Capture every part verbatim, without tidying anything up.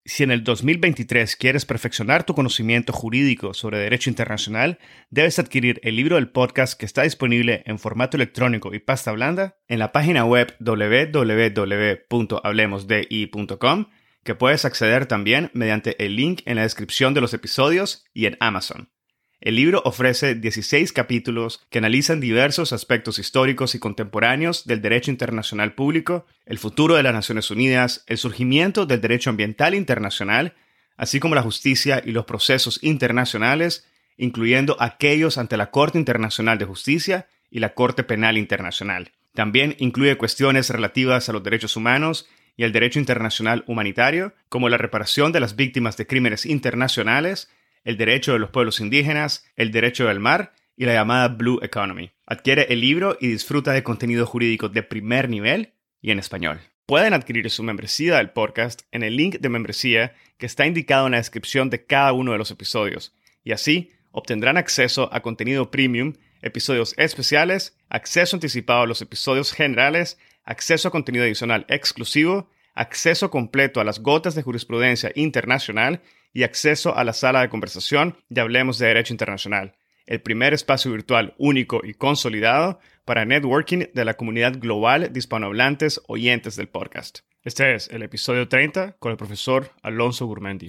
Si en el dos mil veintitrés quieres perfeccionar tu conocimiento jurídico sobre derecho internacional, debes adquirir el libro del podcast que está disponible en formato electrónico y pasta blanda en la página web doble u doble u doble u punto hablemos d i punto com, que puedes acceder también mediante el link en la descripción de los episodios y en Amazon. El libro ofrece dieciséis capítulos que analizan diversos aspectos históricos y contemporáneos del derecho internacional público, el futuro de las Naciones Unidas, el surgimiento del derecho ambiental internacional, así como la justicia y los procesos internacionales, incluyendo aquellos ante la Corte Internacional de Justicia y la Corte Penal Internacional. También incluye cuestiones relativas a los derechos humanos y el derecho internacional humanitario, como la reparación de las víctimas de crímenes internacionales, el derecho de los pueblos indígenas, el derecho del mar y la llamada Blue Economy. Adquiere el libro y disfruta de contenido jurídico de primer nivel y en español. Pueden adquirir su membresía del podcast en el link de membresía que está indicado en la descripción de cada uno de los episodios, y así obtendrán acceso a contenido premium, episodios especiales, acceso anticipado a los episodios generales, acceso a contenido adicional exclusivo, acceso completo a las gotas de jurisprudencia internacional y acceso a la sala de conversación de Hablemos de Derecho Internacional, el primer espacio virtual único y consolidado para networking de la comunidad global de hispanohablantes oyentes del podcast. Este es el episodio treinta con el profesor Alonso Gurmendi.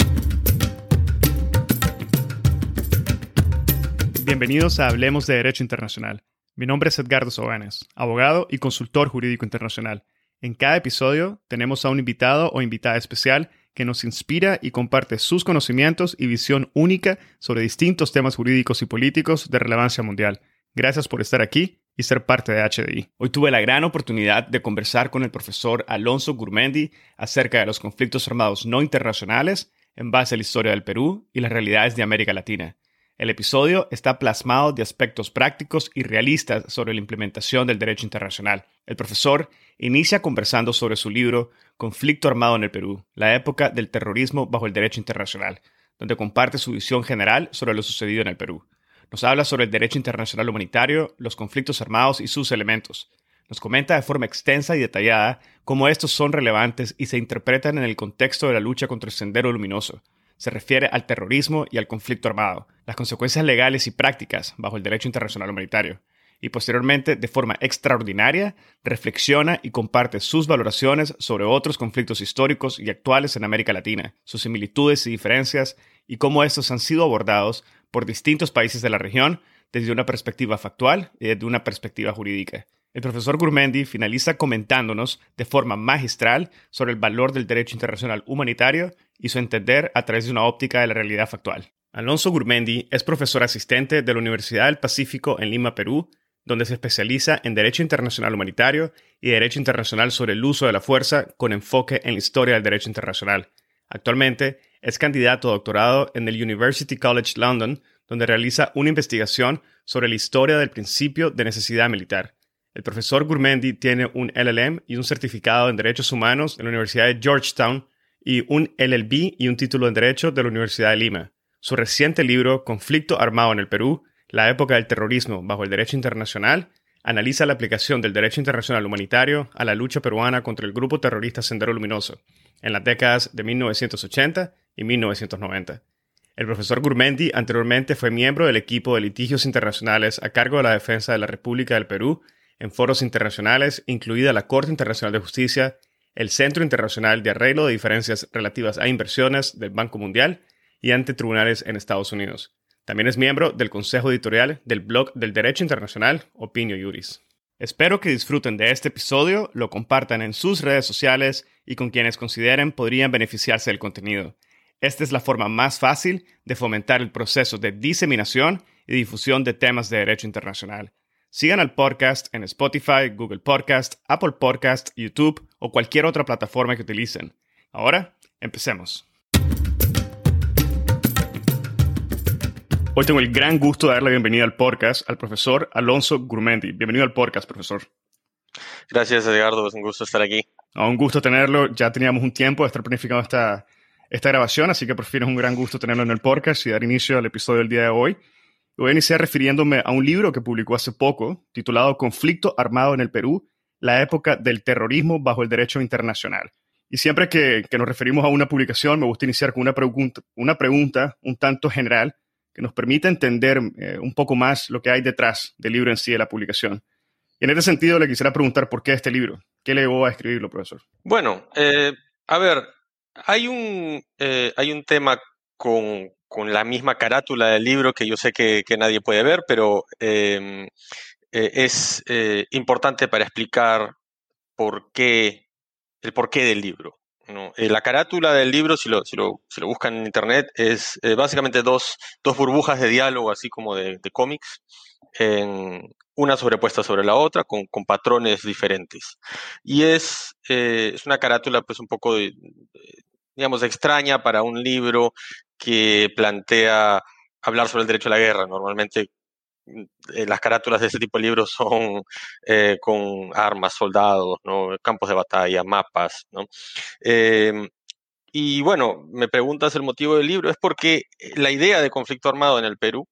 Bienvenidos a Hablemos de Derecho Internacional. Mi nombre es Edgardo Sobanes, abogado y consultor jurídico internacional. En cada episodio tenemos a un invitado o invitada especial que nos inspira y comparte sus conocimientos y visión única sobre distintos temas jurídicos y políticos de relevancia mundial. Gracias por estar aquí y ser parte de H D I. Hoy tuve la gran oportunidad de conversar con el profesor Alonso Gurmendi acerca de los conflictos armados no internacionales en base a la historia del Perú y las realidades de América Latina. El episodio está plasmado de aspectos prácticos y realistas sobre la implementación del derecho internacional. El profesor inicia conversando sobre su libro Conflicto armado en el Perú, la época del terrorismo bajo el derecho internacional, donde comparte su visión general sobre lo sucedido en el Perú. Nos habla sobre el derecho internacional humanitario, los conflictos armados y sus elementos. Nos comenta de forma extensa y detallada cómo estos son relevantes y se interpretan en el contexto de la lucha contra el Sendero Luminoso. Se refiere al terrorismo y al conflicto armado, las consecuencias legales y prácticas bajo el derecho internacional humanitario, y posteriormente, de forma extraordinaria, reflexiona y comparte sus valoraciones sobre otros conflictos históricos y actuales en América Latina, sus similitudes y diferencias, y cómo estos han sido abordados por distintos países de la región desde una perspectiva factual y desde una perspectiva jurídica. El profesor Gurmendi finaliza comentándonos de forma magistral sobre el valor del derecho internacional humanitario y su entender a través de una óptica de la realidad factual. Alonso Gurmendi es profesor asistente de la Universidad del Pacífico en Lima, Perú, donde se especializa en Derecho Internacional Humanitario y Derecho Internacional sobre el uso de la fuerza con enfoque en la historia del derecho internacional. Actualmente es candidato a doctorado en el University College London, donde realiza una investigación sobre la historia del principio de necesidad militar. El profesor Gurmendi tiene un L L M y un certificado en Derechos Humanos de la Universidad de Georgetown y un L L B y un título en Derecho de la Universidad de Lima. Su reciente libro, Conflicto armado en el Perú, la época del terrorismo bajo el derecho internacional, analiza la aplicación del derecho internacional humanitario a la lucha peruana contra el grupo terrorista Sendero Luminoso en las décadas de mil novecientos ochenta y mil novecientos noventa. El profesor Gurmendi anteriormente fue miembro del equipo de litigios internacionales a cargo de la defensa de la República del Perú en foros internacionales, incluida la Corte Internacional de Justicia, el Centro Internacional de Arreglo de Diferencias Relativas a Inversiones del Banco Mundial y ante tribunales en Estados Unidos. También es miembro del Consejo Editorial del blog del Derecho Internacional, Opinio Juris. Espero que disfruten de este episodio, lo compartan en sus redes sociales y con quienes consideren podrían beneficiarse del contenido. Esta es la forma más fácil de fomentar el proceso de diseminación y difusión de temas de derecho internacional. Sigan al podcast en Spotify, Google Podcast, Apple Podcast, YouTube o cualquier otra plataforma que utilicen. Ahora, empecemos. Hoy tengo el gran gusto de darle la bienvenida al podcast al profesor Alonso Gurmendi. Bienvenido al podcast, profesor. Gracias, Edgardo. Es un gusto estar aquí. No, un gusto tenerlo. Ya teníamos un tiempo de estar planificando esta, esta grabación, así que por fin es un gran gusto tenerlo en el podcast y dar inicio al episodio del día de hoy. Voy a iniciar refiriéndome a un libro que publicó hace poco, titulado Conflicto armado en el Perú, la época del terrorismo bajo el derecho internacional. Y siempre que, que nos referimos a una publicación, me gusta iniciar con una pregunta, una pregunta un tanto general que nos permita entender eh, un poco más lo que hay detrás del libro en sí de la publicación. Y en este sentido le quisiera preguntar por qué este libro. ¿Qué le llevó a escribirlo, profesor? Bueno, eh, a ver, hay un, eh, hay un tema con, con la misma carátula del libro que yo sé que, que nadie puede ver, pero eh, eh, es eh, importante para explicar por qué, el porqué del libro, ¿no? Eh, la carátula del libro, si lo, si lo, si lo buscan en internet, es eh, básicamente dos, dos burbujas de diálogo, así como de, de cómics, en una sobrepuesta sobre la otra, con, con patrones diferentes. Y es, eh, es una carátula pues un poco, de, de, digamos, extraña para un libro que plantea hablar sobre el derecho a la guerra. Normalmente eh, las carátulas de este tipo de libros son eh, con armas, soldados, ¿no? Campos de batalla, mapas, ¿no? Eh, y bueno, me preguntas el motivo del libro, es porque la idea de conflicto armado en el Perú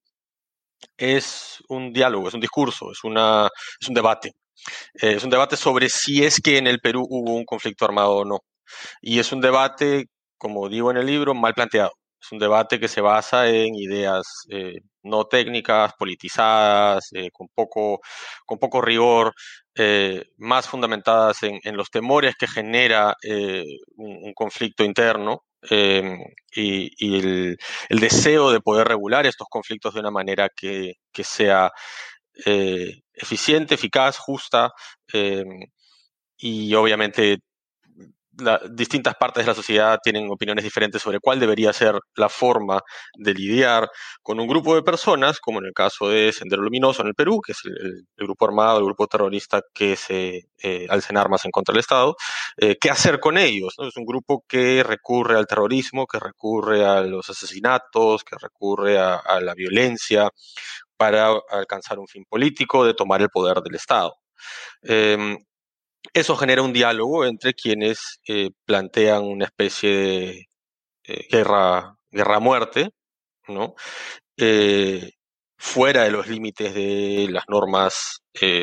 es un diálogo, es un discurso, es, una, es un debate. Eh, es un debate sobre si es que en el Perú hubo un conflicto armado o no. Y es un debate, como digo en el libro, mal planteado. Es un debate que se basa en ideas eh, no técnicas, politizadas, eh, con, poco, con poco rigor, eh, más fundamentadas en, en, los temores que genera eh, un, un, conflicto interno eh, y, y el, el, deseo de poder regular estos conflictos de una manera que, que sea eh, eficiente, eficaz, justa eh, y obviamente la, distintas partes de la sociedad tienen opiniones diferentes sobre cuál debería ser la forma de lidiar con un grupo de personas, como en el caso de Sendero Luminoso en el Perú, que es el, el, el grupo armado, el grupo terrorista que se eh, alza en armas en contra del Estado. Eh, ¿Qué hacer con ellos? ¿No? Es un grupo que recurre al terrorismo, que recurre a los asesinatos, que recurre a, a la violencia para alcanzar un fin político de tomar el poder del Estado. Eh, Eso genera un diálogo entre quienes eh, plantean una especie de eh, guerra, guerra-muerte, ¿no? Eh, fuera de los límites de las normas, eh,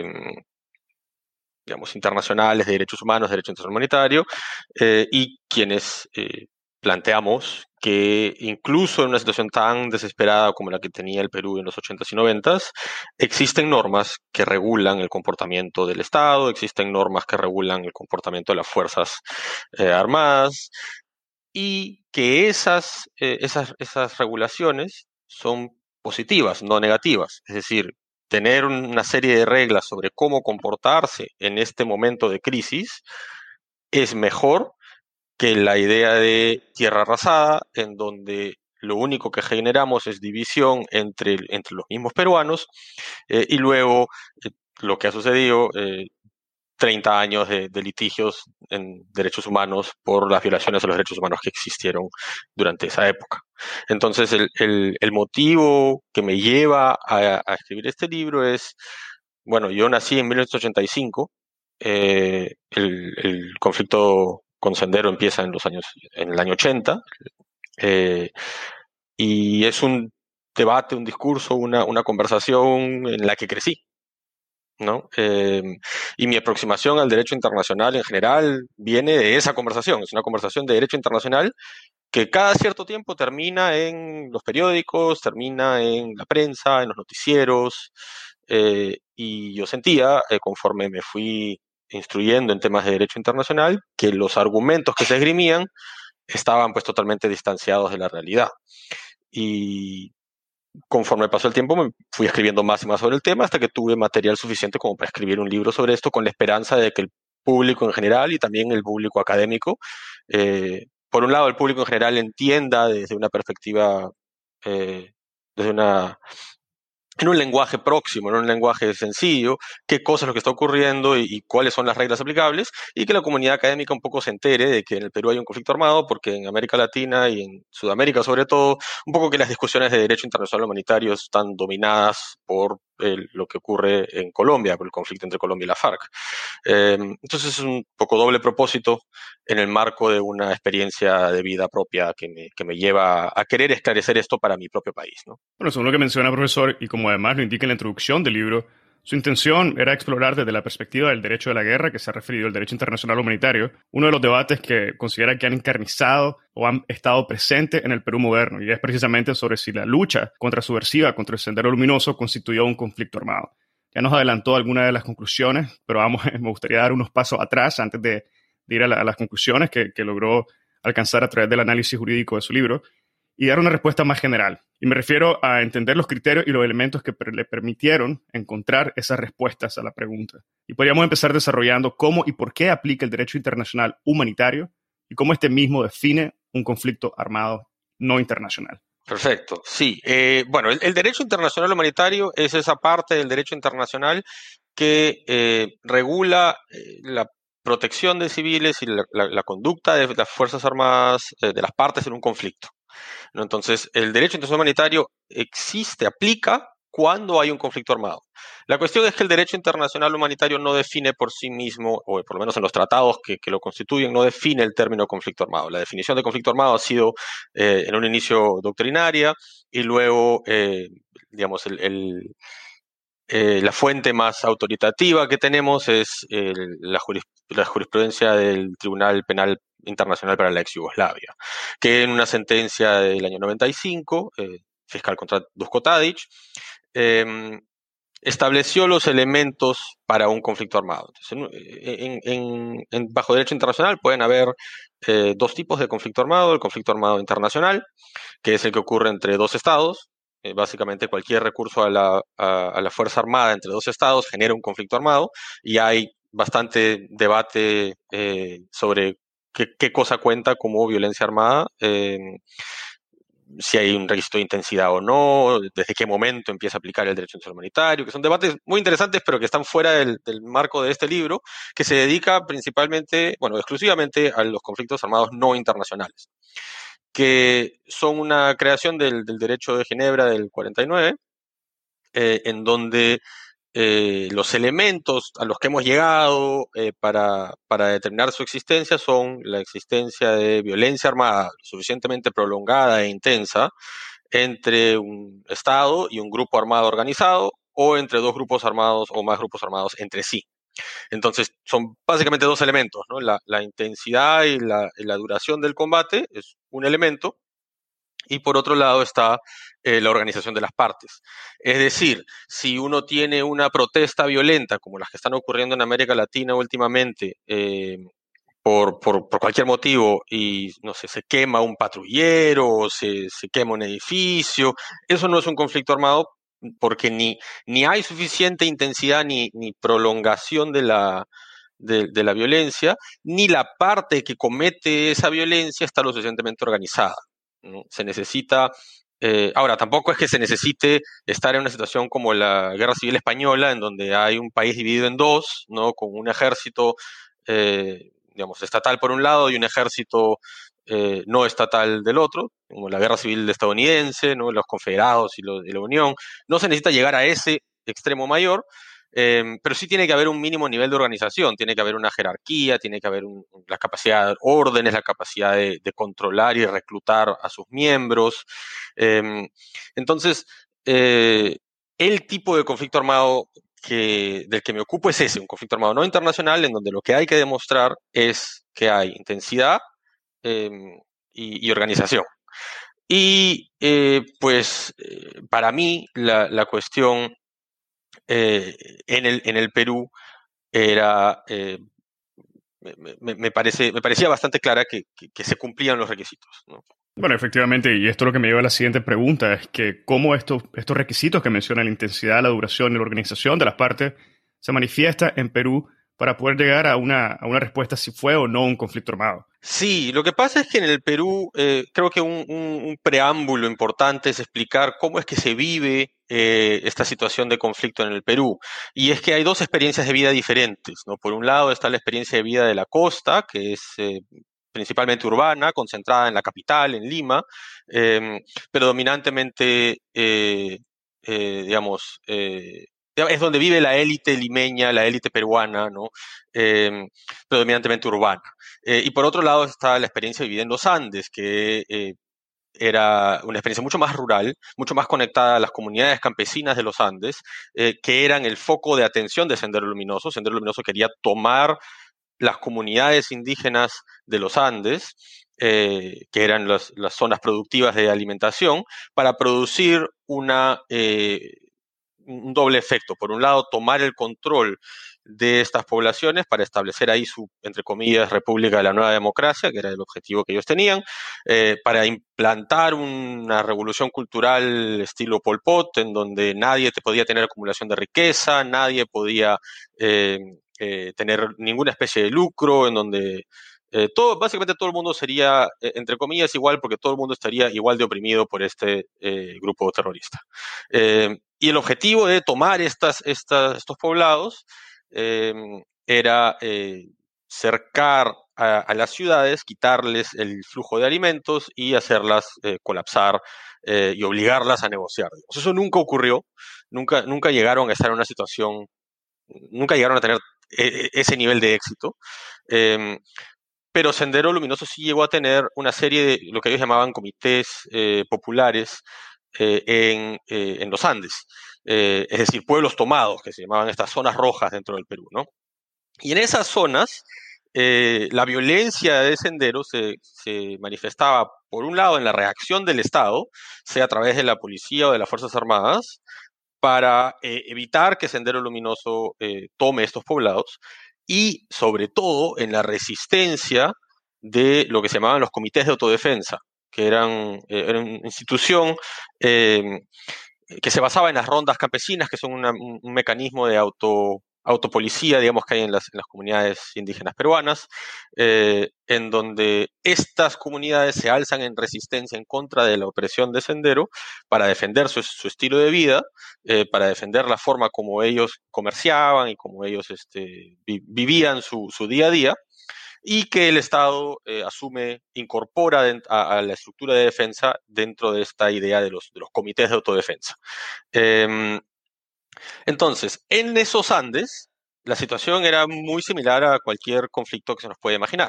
digamos, internacionales de derechos humanos, derecho internacional humanitario, eh, y quienes eh, planteamos que incluso en una situación tan desesperada como la que tenía el Perú en los ochentas y noventas, existen normas que regulan el comportamiento del Estado, existen normas que regulan el comportamiento de las Fuerzas eh, Armadas, y que esas, eh, esas, esas regulaciones son positivas, no negativas. Es decir, tener una serie de reglas sobre cómo comportarse en este momento de crisis es mejor que la idea de tierra arrasada, en donde lo único que generamos es división entre, entre los mismos peruanos, eh, y luego eh, lo que ha sucedido, eh, treinta años de, de litigios en derechos humanos por las violaciones a los derechos humanos que existieron durante esa época. Entonces, el, el, el motivo que me lleva a, a escribir este libro es, bueno, yo nací en mil novecientos ochenta y cinco, eh, el, el conflicto con Sendero empieza en los años, en el año ochenta, eh, y es un debate, un discurso, una, una conversación en la que crecí, ¿no? Eh, y mi aproximación al derecho internacional en general viene de esa conversación. Es una conversación de derecho internacional que cada cierto tiempo termina en los periódicos, termina en la prensa, en los noticieros, eh, y yo sentía, eh, conforme me fui instruyendo en temas de derecho internacional, que los argumentos que se esgrimían estaban pues totalmente distanciados de la realidad. Y conforme pasó el tiempo me fui escribiendo más y más sobre el tema hasta que tuve material suficiente como para escribir un libro sobre esto, con la esperanza de que el público en general y también el público académico, eh, por un lado el público en general entienda desde una perspectiva, eh, desde una en un lenguaje próximo, en un lenguaje sencillo, qué cosa es lo que está ocurriendo y, y cuáles son las reglas aplicables, y que la comunidad académica un poco se entere de que en el Perú hay un conflicto armado, porque en América Latina y en Sudamérica sobre todo, un poco que las discusiones de derecho internacional humanitario están dominadas por el, lo que ocurre en Colombia, por el conflicto entre Colombia y la FARC. Eh, entonces es un poco doble propósito en el marco de una experiencia de vida propia que me, que me lleva a querer esclarecer esto para mi propio país, ¿no? Bueno, según lo que menciona, profesor, y como además lo indica en la introducción del libro, Su intención era explorar desde la perspectiva del derecho de la guerra, que se ha referido al derecho internacional humanitario, uno de los debates que considera que han encarnizado o han estado presentes en el Perú moderno, y es precisamente sobre si la lucha contra subversiva contra el Sendero Luminoso constituyó un conflicto armado. Ya nos adelantó algunas de las conclusiones, pero vamos, me gustaría dar unos pasos atrás antes de, de ir a, la, a las conclusiones que, que logró alcanzar a través del análisis jurídico de su libro, y dar una respuesta más general. Y me refiero a entender los criterios y los elementos que per- le permitieron encontrar esas respuestas a la pregunta. Y podríamos empezar desarrollando cómo y por qué aplica el derecho internacional humanitario y cómo este mismo define un conflicto armado no internacional. Perfecto, sí. Eh, bueno, el, el derecho internacional humanitario es esa parte del derecho internacional que eh, regula eh, la protección de civiles y la, la- la conducta de las Fuerzas Armadas eh, de las partes en un conflicto, ¿no? Entonces, el derecho internacional humanitario existe, aplica cuando hay un conflicto armado. La cuestión es que el derecho internacional humanitario no define por sí mismo, o por lo menos en los tratados que, que lo constituyen, no define el término conflicto armado. La definición de conflicto armado ha sido eh, en un inicio doctrinaria y luego, eh, digamos, el, el, eh, la fuente más autoritativa que tenemos es eh, la, juris, la jurisprudencia del Tribunal Penal Internacional para la ex Yugoslavia, que en una sentencia del año noventa y cinco, eh, fiscal contra Duško Tadić, eh, estableció los elementos para un conflicto armado. Entonces, en, en, en, bajo derecho internacional pueden haber eh, dos tipos de conflicto armado: el conflicto armado internacional, que es el que ocurre entre dos estados. Eh, básicamente cualquier recurso a la, a, a la Fuerza Armada entre dos estados genera un conflicto armado, y hay bastante debate eh, sobre qué, qué cosa cuenta como violencia armada, eh, si hay un requisito de intensidad o no, desde qué momento empieza a aplicar el derecho internacional humanitario, que son debates muy interesantes, pero que están fuera del, del marco de este libro, que se dedica principalmente, bueno, exclusivamente a los conflictos armados no internacionales, que son una creación del, del derecho de Ginebra del cuarenta y nueve, eh, en donde eh, los elementos a los que hemos llegado eh, para, para determinar su existencia son la existencia de violencia armada suficientemente prolongada e intensa entre un Estado y un grupo armado organizado, o entre dos grupos armados o más grupos armados entre sí. Entonces, son básicamente dos elementos, ¿no? La, la intensidad y la, y la duración del combate es un elemento, y por otro lado está eh, la organización de las partes. Es decir, si uno tiene una protesta violenta, como las que están ocurriendo en América Latina últimamente, eh, por, por, por, cualquier motivo, y no sé, se quema un patrullero, o se, se quema un edificio, eso no es un conflicto armado, porque ni, ni hay suficiente intensidad ni, ni prolongación de la, de, de la violencia, ni la parte que comete esa violencia está lo suficientemente organizada, ¿no? Se necesita, eh, ahora, tampoco es que se necesite estar en una situación como la Guerra Civil Española, en donde hay un país dividido en dos, ¿no? Con un ejército, eh, digamos, estatal por un lado y un ejército eh, no estatal del otro, como la Guerra Civil estadounidense, ¿no? Los confederados y, lo, y la Unión. No se necesita llegar a ese extremo mayor, eh, pero sí tiene que haber un mínimo nivel de organización, tiene que haber una jerarquía, tiene que haber un, la capacidad de órdenes, la capacidad de, de controlar y reclutar a sus miembros. Eh, entonces, eh, el tipo de conflicto armado que, del que me ocupo es ese, un conflicto armado no internacional, en donde lo que hay que demostrar es que hay intensidad eh, y, y organización. Y eh, pues eh, para mí la, la cuestión eh, en, el, en el Perú era, eh, me, me, me, parece, me parecía bastante clara que, que, que se cumplían los requisitos, ¿no? Bueno, efectivamente, y esto es lo que me lleva a la siguiente pregunta, es que cómo estos, estos requisitos que mencionan, la intensidad, la duración y la organización de las partes, se manifiesta en Perú para poder llegar a una, a una respuesta si fue o no un conflicto armado. Sí, lo que pasa es que en el Perú eh, creo que un, un, un preámbulo importante es explicar cómo es que se vive eh, esta situación de conflicto en el Perú. Y es que hay dos experiencias de vida diferentes, ¿no? Por un lado está la experiencia de vida de la costa, que es eh, principalmente urbana, concentrada en la capital, en Lima, eh, predominantemente, eh, eh, digamos, eh, es donde vive la élite limeña, la élite peruana, ¿no? Eh, predominantemente urbana. Eh, y por otro lado está la experiencia vivida en los Andes, que eh, era una experiencia mucho más rural, mucho más conectada a las comunidades campesinas de los Andes, eh, que eran el foco de atención de Sendero Luminoso. Sendero Luminoso quería tomar las comunidades indígenas de los Andes, eh, que eran las, las, zonas productivas de alimentación, para producir una, eh, un doble efecto. Por un lado, tomar el control de estas poblaciones para establecer ahí su, entre comillas, República de la Nueva Democracia, que era el objetivo que ellos tenían, eh, para implantar una revolución cultural estilo Pol Pot, en donde nadie te podía tener acumulación de riqueza, nadie podía eh, eh, tener ninguna especie de lucro, en donde eh, todo, básicamente todo el mundo sería, eh, entre comillas, igual, porque todo el mundo estaría igual de oprimido por este eh, grupo terrorista. Eh, y el objetivo de tomar estas, estas, estos poblados eh, era eh, cercar a, a, las ciudades, quitarles el flujo de alimentos y hacerlas eh, colapsar eh, y obligarlas a negociar. Eso nunca ocurrió, nunca, nunca llegaron a estar en una situación, nunca llegaron a tener eh, ese nivel de éxito. Eh, pero Sendero Luminoso sí llegó a tener una serie de lo que ellos llamaban comités eh, populares eh, en, eh, en los Andes, eh, es decir, pueblos tomados, que se llamaban estas zonas rojas dentro del Perú, ¿no? Y en esas zonas, eh, la violencia de Sendero se, se manifestaba, por un lado, en la reacción del Estado, sea a través de la policía o de las Fuerzas Armadas, para eh, evitar que Sendero Luminoso eh, tome estos poblados, y sobre todo en la resistencia de lo que se llamaban los comités de autodefensa, que eran, eh, eran una institución eh, que se basaba en las rondas campesinas, que son una, un, un mecanismo de auto, autopolicía, digamos, que hay en las, en las comunidades indígenas peruanas, eh, en donde estas comunidades se alzan en resistencia en contra de la opresión de Sendero para defender su, su estilo de vida, eh, para defender la forma como ellos comerciaban y como ellos este, vi, vivían su, su día a día, y que el Estado eh, asume, incorpora a, a, la estructura de defensa dentro de esta idea de los, de los comités de autodefensa. Eh, entonces, en esos Andes, la situación era muy similar a cualquier conflicto que se nos puede imaginar.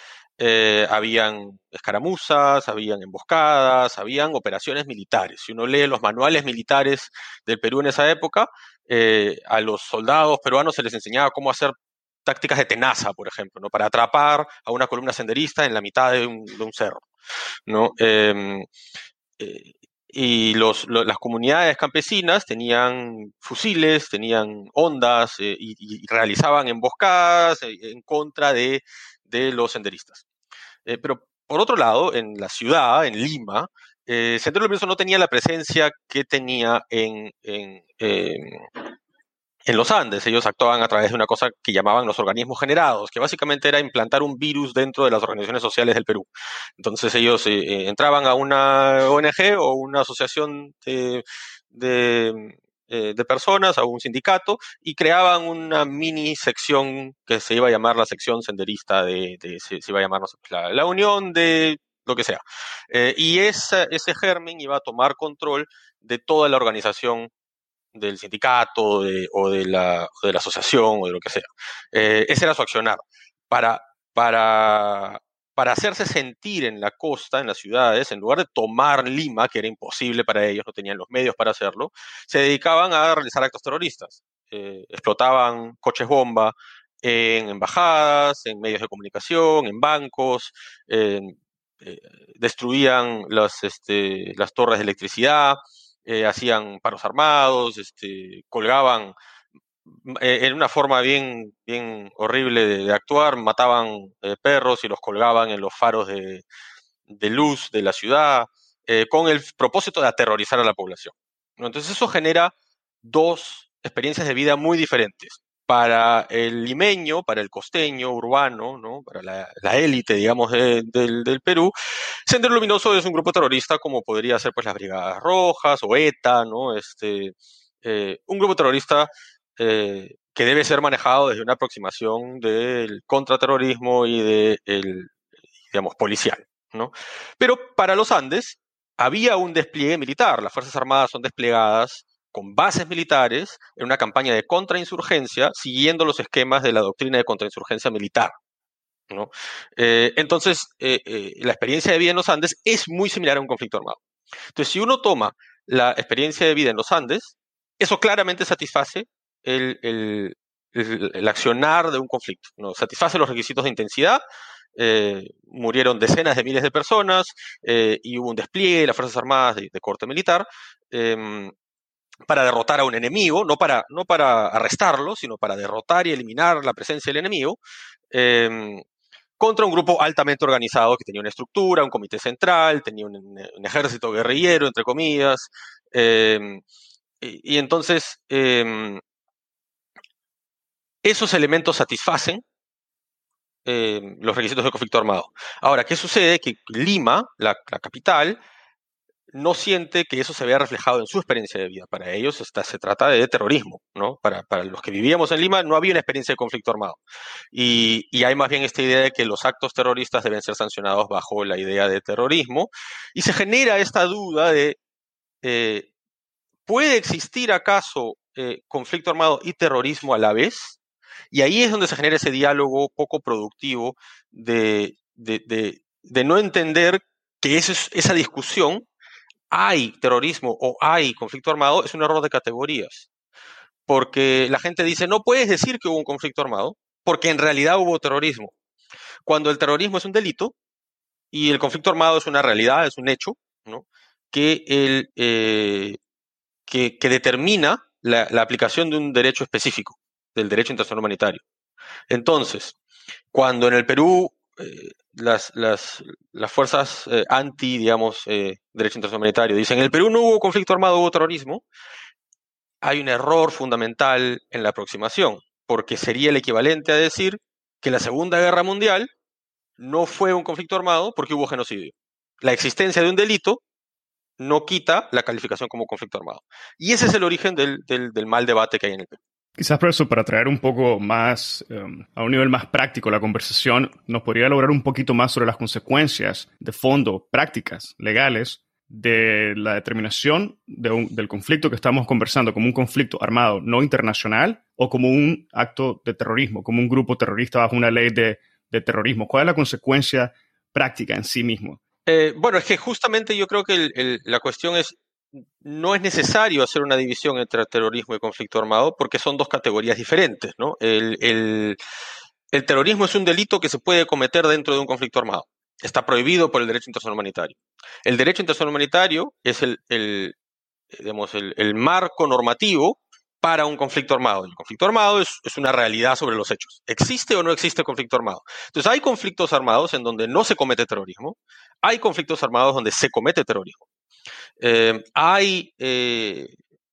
Eh, habían escaramuzas, habían emboscadas, habían operaciones militares. Si uno lee los manuales militares del Perú en esa época, eh, a los soldados peruanos se les enseñaba cómo hacer tácticas de tenaza, por ejemplo, ¿no? Para atrapar a una columna senderista en la mitad de un, de un cerro, ¿no? Eh, eh, y los, lo, las comunidades campesinas tenían fusiles, tenían ondas eh, y, y, realizaban emboscadas en contra de, de los senderistas. Eh, pero por otro lado, en la ciudad, en Lima, eh, Sendero Luminoso no tenía la presencia que tenía en, en, en En los Andes. Ellos actuaban a través de una cosa que llamaban los organismos generados, que básicamente era implantar un virus dentro de las organizaciones sociales del Perú. Entonces ellos eh, entraban a una O N G o una asociación de, de, eh, de personas, a un sindicato, y creaban una mini sección que se iba a llamar la sección senderista, de, de se, se iba a llamar no sé, la, la unión de lo que sea. Eh, y esa, ese germen iba a tomar control de toda la organización del sindicato de, o, de la, o de la asociación o de lo que sea. Eh, ese era su accionar. Para, para, para hacerse sentir en la costa, en las ciudades, en lugar de tomar Lima, que era imposible para ellos, no tenían los medios para hacerlo, se dedicaban a realizar actos terroristas. Eh, explotaban coches bomba en embajadas, en medios de comunicación, en bancos, eh, eh, destruían las, este, las torres de electricidad, eh, hacían paros armados, este, colgaban eh, en una forma bien, bien horrible de, de actuar, mataban eh, perros y los colgaban en los faros de, de luz de la ciudad, eh, con el propósito de aterrorizar a la población, ¿no? Entonces eso genera dos experiencias de vida muy diferentes. Para el limeño, para el costeño urbano, ¿no? Para la, la élite, digamos, de, del, del Perú, Sendero Luminoso es un grupo terrorista como podría ser pues las Brigadas Rojas o ETA, ¿no? Este, eh, un grupo terrorista eh, que debe ser manejado desde una aproximación del contraterrorismo y del, de digamos, policial, ¿no? Pero para los Andes había un despliegue militar. Las Fuerzas Armadas son desplegadas con bases militares en una campaña de contrainsurgencia, siguiendo los esquemas de la doctrina de contrainsurgencia militar. ¿no? Eh, entonces, eh, eh, la experiencia de vida en los Andes es muy similar a un conflicto armado. Entonces, si uno toma la experiencia de vida en los Andes, eso claramente satisface el, el, el, el accionar de un conflicto, ¿no? Satisface los requisitos de intensidad. Eh, murieron decenas de miles de personas eh, y hubo un despliegue de las Fuerzas Armadas de, de corte militar eh, para derrotar a un enemigo, no para, no para arrestarlo, sino para derrotar y eliminar la presencia del enemigo. Eh, contra un grupo altamente organizado que tenía una estructura, un comité central, tenía un, un ejército guerrillero, entre comillas, eh, y, y, entonces eh, esos elementos satisfacen eh, los requisitos del conflicto armado. Ahora, ¿qué sucede? Que Lima, la, la capital, no siente que eso se vea reflejado en su experiencia de vida. Para ellos está, se trata de terrorismo, ¿no? Para, para los que vivíamos en Lima no había una experiencia de conflicto armado. Y, y hay más bien esta idea de que los actos terroristas deben ser sancionados bajo la idea de terrorismo. Y se genera esta duda de, eh, ¿puede existir acaso eh, conflicto armado y terrorismo a la vez? Y ahí es donde se genera ese diálogo poco productivo de, de, de, de no entender que eso es, esa discusión, hay terrorismo o hay conflicto armado, es un error de categorías. Porque la gente dice, no puedes decir que hubo un conflicto armado, porque en realidad hubo terrorismo. Cuando el terrorismo es un delito y el conflicto armado es una realidad, es un hecho, ¿no? que, el, eh, que, que determina la, la aplicación de un derecho específico, del derecho internacional humanitario. Entonces, cuando en el Perú eh, las, las, las fuerzas eh, anti, digamos, eh, derecho internacional humanitario dicen, en el Perú no hubo conflicto armado, hubo terrorismo, hay un error fundamental en la aproximación, porque sería el equivalente a decir que la Segunda Guerra Mundial no fue un conflicto armado porque hubo genocidio. La existencia de un delito no quita la calificación como conflicto armado. Y ese es el origen del, del, del mal debate que hay en el Perú. Quizás por eso, para traer un poco más, um, a un nivel más práctico la conversación, nos podría lograr un poquito más sobre las consecuencias de fondo, prácticas, legales, de la determinación de un, del conflicto que estamos conversando como un conflicto armado no internacional o como un acto de terrorismo, como un grupo terrorista bajo una ley de, de terrorismo. ¿Cuál es la consecuencia práctica en sí mismo? Eh, bueno, es que justamente yo creo que el, el, la cuestión es, no es necesario hacer una división entre terrorismo y conflicto armado porque son dos categorías diferentes, ¿no? El, el, el terrorismo es un delito que se puede cometer dentro de un conflicto armado. Está prohibido por el derecho internacional humanitario. El derecho internacional humanitario es el, el, digamos, el, el marco normativo para un conflicto armado. El conflicto armado es, es una realidad sobre los hechos. ¿Existe o no existe conflicto armado? Entonces, hay conflictos armados en donde no se comete terrorismo. Hay conflictos armados donde se comete terrorismo. Eh, hay eh,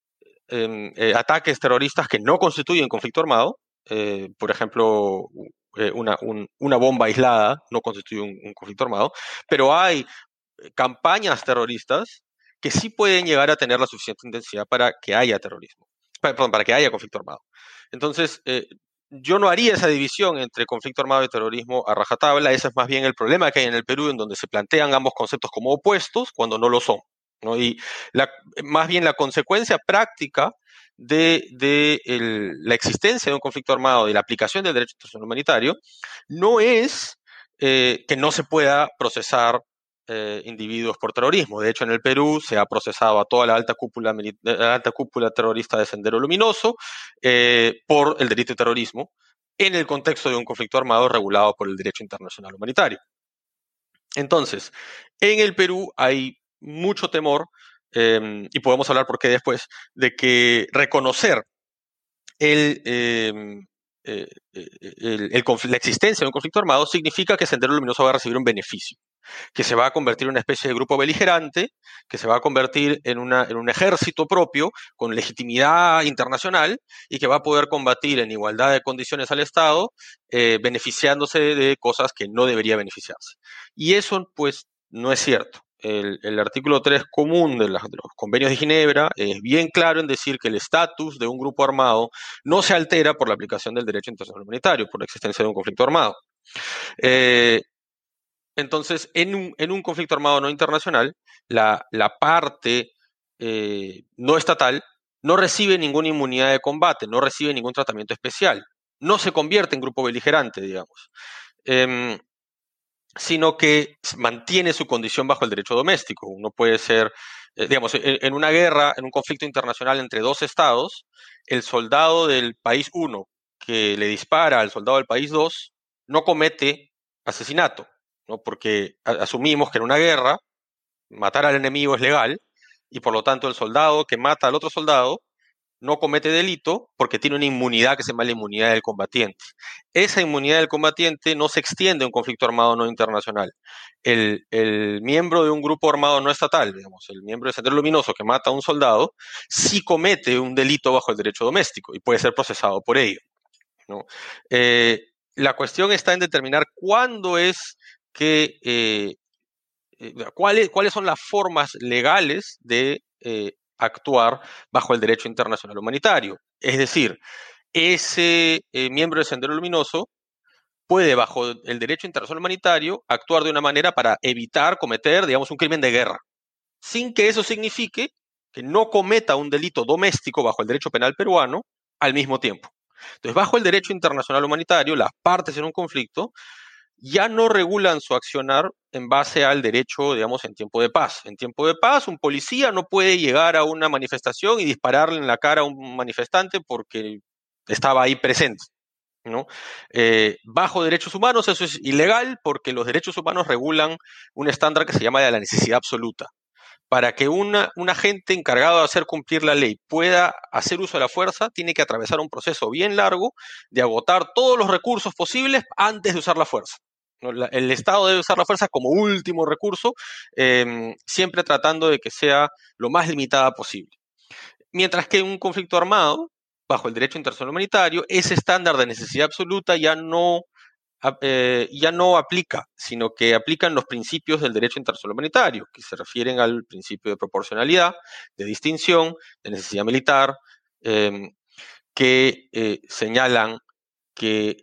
eh, ataques terroristas que no constituyen conflicto armado. Eh, por ejemplo, eh, una, un, una bomba aislada no constituye un, un conflicto armado. Pero hay campañas terroristas que sí pueden llegar a tener la suficiente intensidad para que haya terrorismo, perdón, para que haya conflicto armado. Entonces, eh, yo no haría esa división entre conflicto armado y terrorismo a rajatabla. Ese es más bien el problema que hay en el Perú, en donde se plantean ambos conceptos como opuestos cuando no lo son, ¿no? Y la, más bien la consecuencia práctica de, de el, la existencia de un conflicto armado y la aplicación del derecho internacional humanitario no es eh, que no se pueda procesar Eh, individuos por terrorismo. De hecho, en el Perú se ha procesado a toda la alta cúpula, la alta cúpula terrorista de Sendero Luminoso eh, por el delito de terrorismo en el contexto de un conflicto armado regulado por el derecho internacional humanitario. Entonces, en el Perú hay mucho temor, eh, y podemos hablar por qué después, de que reconocer el... Eh, Eh, el, el, la existencia de un conflicto armado significa que Sendero Luminoso va a recibir un beneficio, que se va a convertir en una especie de grupo beligerante, que se va a convertir en, una, en un ejército propio con legitimidad internacional y que va a poder combatir en igualdad de condiciones al Estado, eh, beneficiándose de cosas que no debería beneficiarse. Y eso, pues, no es cierto. El, el artículo tres común de, la, de los convenios de Ginebra es bien claro en decir que el estatus de un grupo armado no se altera por la aplicación del derecho internacional humanitario, por la existencia de un conflicto armado. Eh, entonces, en un, en un conflicto armado no internacional, la, la parte eh, no estatal no recibe ninguna inmunidad de combate, no recibe ningún tratamiento especial, no se convierte en grupo beligerante, digamos. eh, sino que mantiene su condición bajo el derecho doméstico. Uno puede ser, eh, digamos, en, en una guerra, en un conflicto internacional entre dos estados, el soldado del país uno que le dispara al soldado del país dos no comete asesinato, ¿no? Porque a, asumimos que en una guerra matar al enemigo es legal y por lo tanto el soldado que mata al otro soldado no comete delito porque tiene una inmunidad que se llama la inmunidad del combatiente. Esa inmunidad del combatiente no se extiende a un conflicto armado no internacional. El, el miembro de un grupo armado no estatal, digamos, el miembro de Sendero Luminoso que mata a un soldado, sí comete un delito bajo el derecho doméstico y puede ser procesado por ello, ¿no? Eh, la cuestión está en determinar cuándo es que, eh, eh, cuáles, cuáles son las formas legales de eh, actuar bajo el derecho internacional humanitario. Es decir, ese eh, miembro del Sendero Luminoso puede, bajo el derecho internacional humanitario, actuar de una manera para evitar cometer, digamos, un crimen de guerra, sin que eso signifique que no cometa un delito doméstico bajo el derecho penal peruano al mismo tiempo. Entonces, bajo el derecho internacional humanitario, las partes en un conflicto ya no regulan su accionar en base al derecho, digamos, en tiempo de paz. En tiempo de paz, un policía no puede llegar a una manifestación y dispararle en la cara a un manifestante porque estaba ahí presente, ¿no? Eh, bajo derechos humanos eso es ilegal porque los derechos humanos regulan un estándar que se llama de la necesidad absoluta. Para que una, un agente encargado de hacer cumplir la ley pueda hacer uso de la fuerza, tiene que atravesar un proceso bien largo de agotar todos los recursos posibles antes de usar la fuerza. El Estado debe usar la fuerza como último recurso, eh, siempre tratando de que sea lo más limitada posible. Mientras que en un conflicto armado, bajo el derecho internacional humanitario, ese estándar de necesidad absoluta ya no, eh, ya no aplica, sino que aplican los principios del derecho internacional humanitario, que se refieren al principio de proporcionalidad, de distinción, de necesidad militar, eh, que eh, señalan que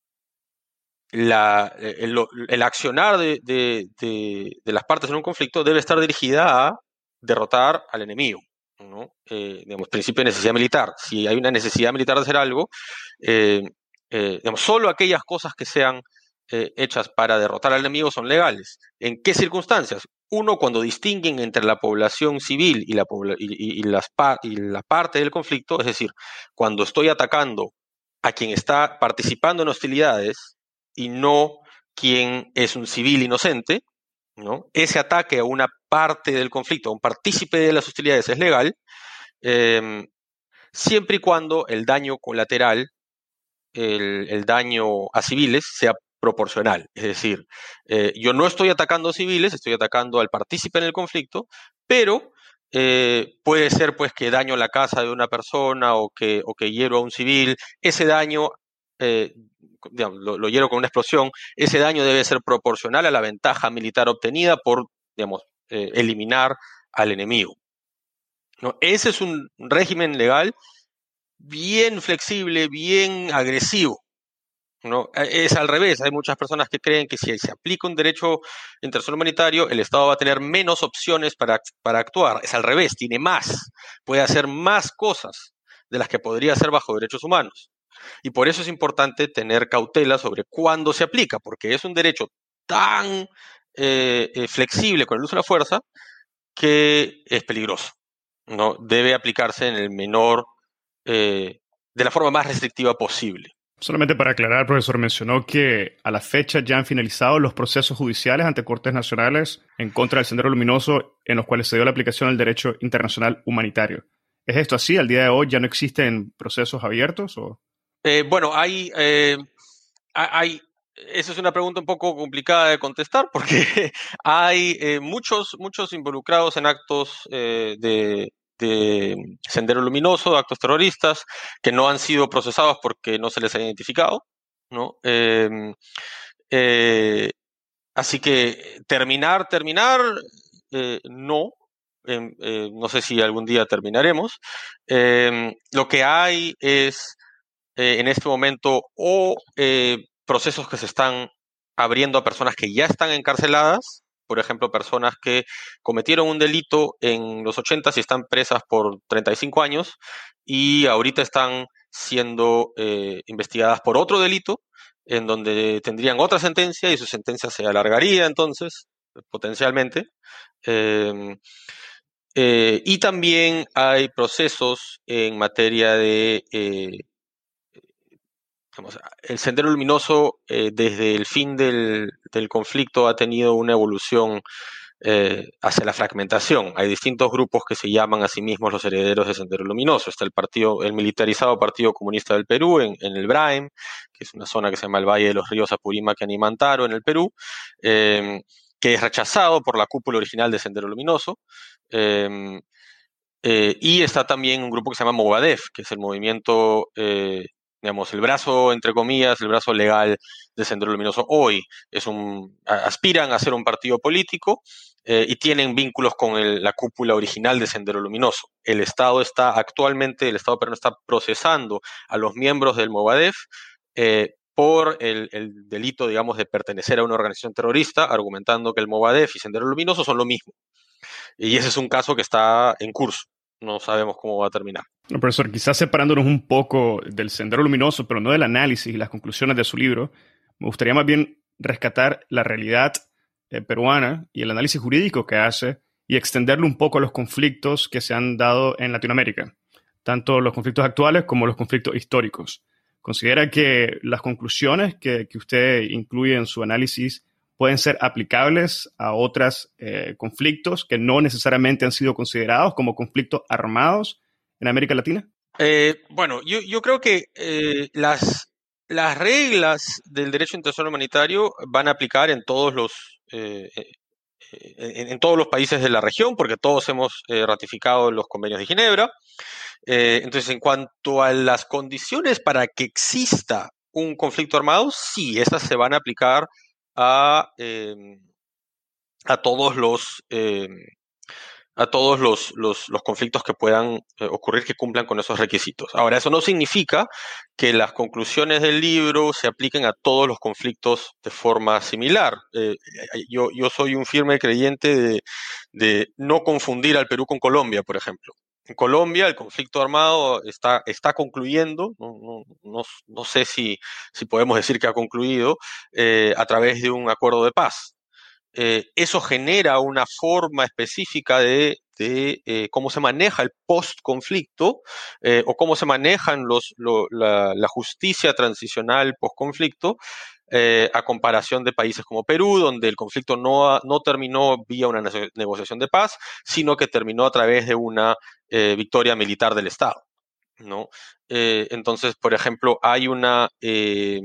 La, el, el, accionar de, de, de, de, las partes en un conflicto debe estar dirigida a derrotar al enemigo, ¿no? Eh, digamos, principio de necesidad militar. Si hay una necesidad militar de hacer algo, eh, eh, digamos, solo aquellas cosas que sean eh, hechas para derrotar al enemigo son legales. ¿En qué circunstancias? Uno, cuando distinguen entre la población civil y la, pobla y, y, y, las par y la parte del conflicto, es decir, cuando estoy atacando a quien está participando en hostilidades, y no quien es un civil inocente, ¿no? Ese ataque a una parte del conflicto, a un partícipe de las hostilidades es legal, eh, siempre y cuando el daño colateral, el, el daño a civiles, sea proporcional. Es decir, eh, yo no estoy atacando a civiles, estoy atacando al partícipe en el conflicto, pero eh, puede ser pues que daño la casa de una persona o que, o que hiero a un civil. Ese daño eh, digamos, lo, lo hiero con una explosión, ese daño debe ser proporcional a la ventaja militar obtenida por, digamos, eh, eliminar al enemigo, ¿no? Ese es un régimen legal bien flexible, bien agresivo, ¿no? Es al revés, hay muchas personas que creen que si se aplica un derecho internacional humanitario, el Estado va a tener menos opciones para, para actuar. Es al revés, tiene más, puede hacer más cosas de las que podría hacer bajo derechos humanos. Y por eso es importante tener cautela sobre cuándo se aplica, porque es un derecho tan eh, eh, flexible con el uso de la fuerza que es peligroso, ¿no? Debe aplicarse en el menor, eh, de la forma más restrictiva posible. Solamente para aclarar, el profesor mencionó que a la fecha ya han finalizado los procesos judiciales ante cortes nacionales en contra del Sendero Luminoso en los cuales se dio la aplicación del derecho internacional humanitario. ¿Es esto así? ¿Al día de hoy ya no existen procesos abiertos? ¿O? Eh, bueno, hay, eh, hay, esa es una pregunta un poco complicada de contestar porque hay eh, muchos, muchos involucrados en actos eh, de, de Sendero Luminoso, actos terroristas, que no han sido procesados porque no se les ha identificado, ¿no? Eh, eh, así que terminar, terminar, eh, no. Eh, eh, no sé si algún día terminaremos. Eh, lo que hay es eh, en este momento o eh, procesos que se están abriendo a personas que ya están encarceladas, por ejemplo, personas que cometieron un delito en los ochentas y están presas por treinta y cinco años y ahorita están siendo eh, investigadas por otro delito en donde tendrían otra sentencia y su sentencia se alargaría entonces, potencialmente. Eh, eh, y también hay procesos en materia de... Eh, digamos, el Sendero Luminoso, eh, desde el fin del, del conflicto, ha tenido una evolución eh, hacia la fragmentación. Hay distintos grupos que se llaman a sí mismos los herederos del Sendero Luminoso. Está el partido, el militarizado Partido Comunista del Perú, en, en el Braem, que es una zona que se llama el Valle de los Ríos Apurímac y Animantaro, en el Perú, eh, que es rechazado por la cúpula original de Sendero Luminoso. Eh, eh, y está también un grupo que se llama Movadef, que es el movimiento, eh, digamos, el brazo, entre comillas, el brazo legal de Sendero Luminoso hoy. Es un, aspiran a ser un partido político eh, y tienen vínculos con el, la cúpula original de Sendero Luminoso. El Estado está actualmente, el Estado peruano está procesando a los miembros del Movadef eh, por el, el delito, digamos, de pertenecer a una organización terrorista, argumentando que el Movadef y Sendero Luminoso son lo mismo. Y ese es un caso que está en curso. No sabemos cómo va a terminar. No, profesor, quizás separándonos un poco del Sendero Luminoso, pero no del análisis y las conclusiones de su libro, me gustaría más bien rescatar la realidad eh, peruana y el análisis jurídico que hace y extenderlo un poco a los conflictos que se han dado en Latinoamérica, tanto los conflictos actuales como los conflictos históricos. ¿Considera que las conclusiones que, que usted incluye en su análisis pueden ser aplicables a otros eh, conflictos que no necesariamente han sido considerados como conflictos armados en América Latina? Eh, bueno, yo, yo creo que eh, las, las reglas del derecho internacional humanitario van a aplicar en todos los, eh, en, en todos los países de la región, porque todos hemos eh, ratificado los convenios de Ginebra. Eh, entonces, en cuanto a las condiciones para que exista un conflicto armado, sí, esas se van a aplicar a, eh, a todos los... Eh, a todos los, los, los conflictos que puedan eh, ocurrir que cumplan con esos requisitos. Ahora, eso no significa que las conclusiones del libro se apliquen a todos los conflictos de forma similar. Eh, yo, yo soy un firme creyente de, de no confundir al Perú con Colombia, por ejemplo. En Colombia el conflicto armado está, está concluyendo, no, no, no, no sé si, si podemos decir que ha concluido, eh, a través de un acuerdo de paz. Eh, eso genera una forma específica de, de eh, cómo se maneja el post-conflicto eh, o cómo se manejan los, lo, la, la justicia transicional post-conflicto eh, a comparación de países como Perú, donde el conflicto no, ha, no terminó vía una negociación de paz, sino que terminó a través de una eh, victoria militar del Estado, ¿no? Eh, entonces, por ejemplo, hay una... Eh,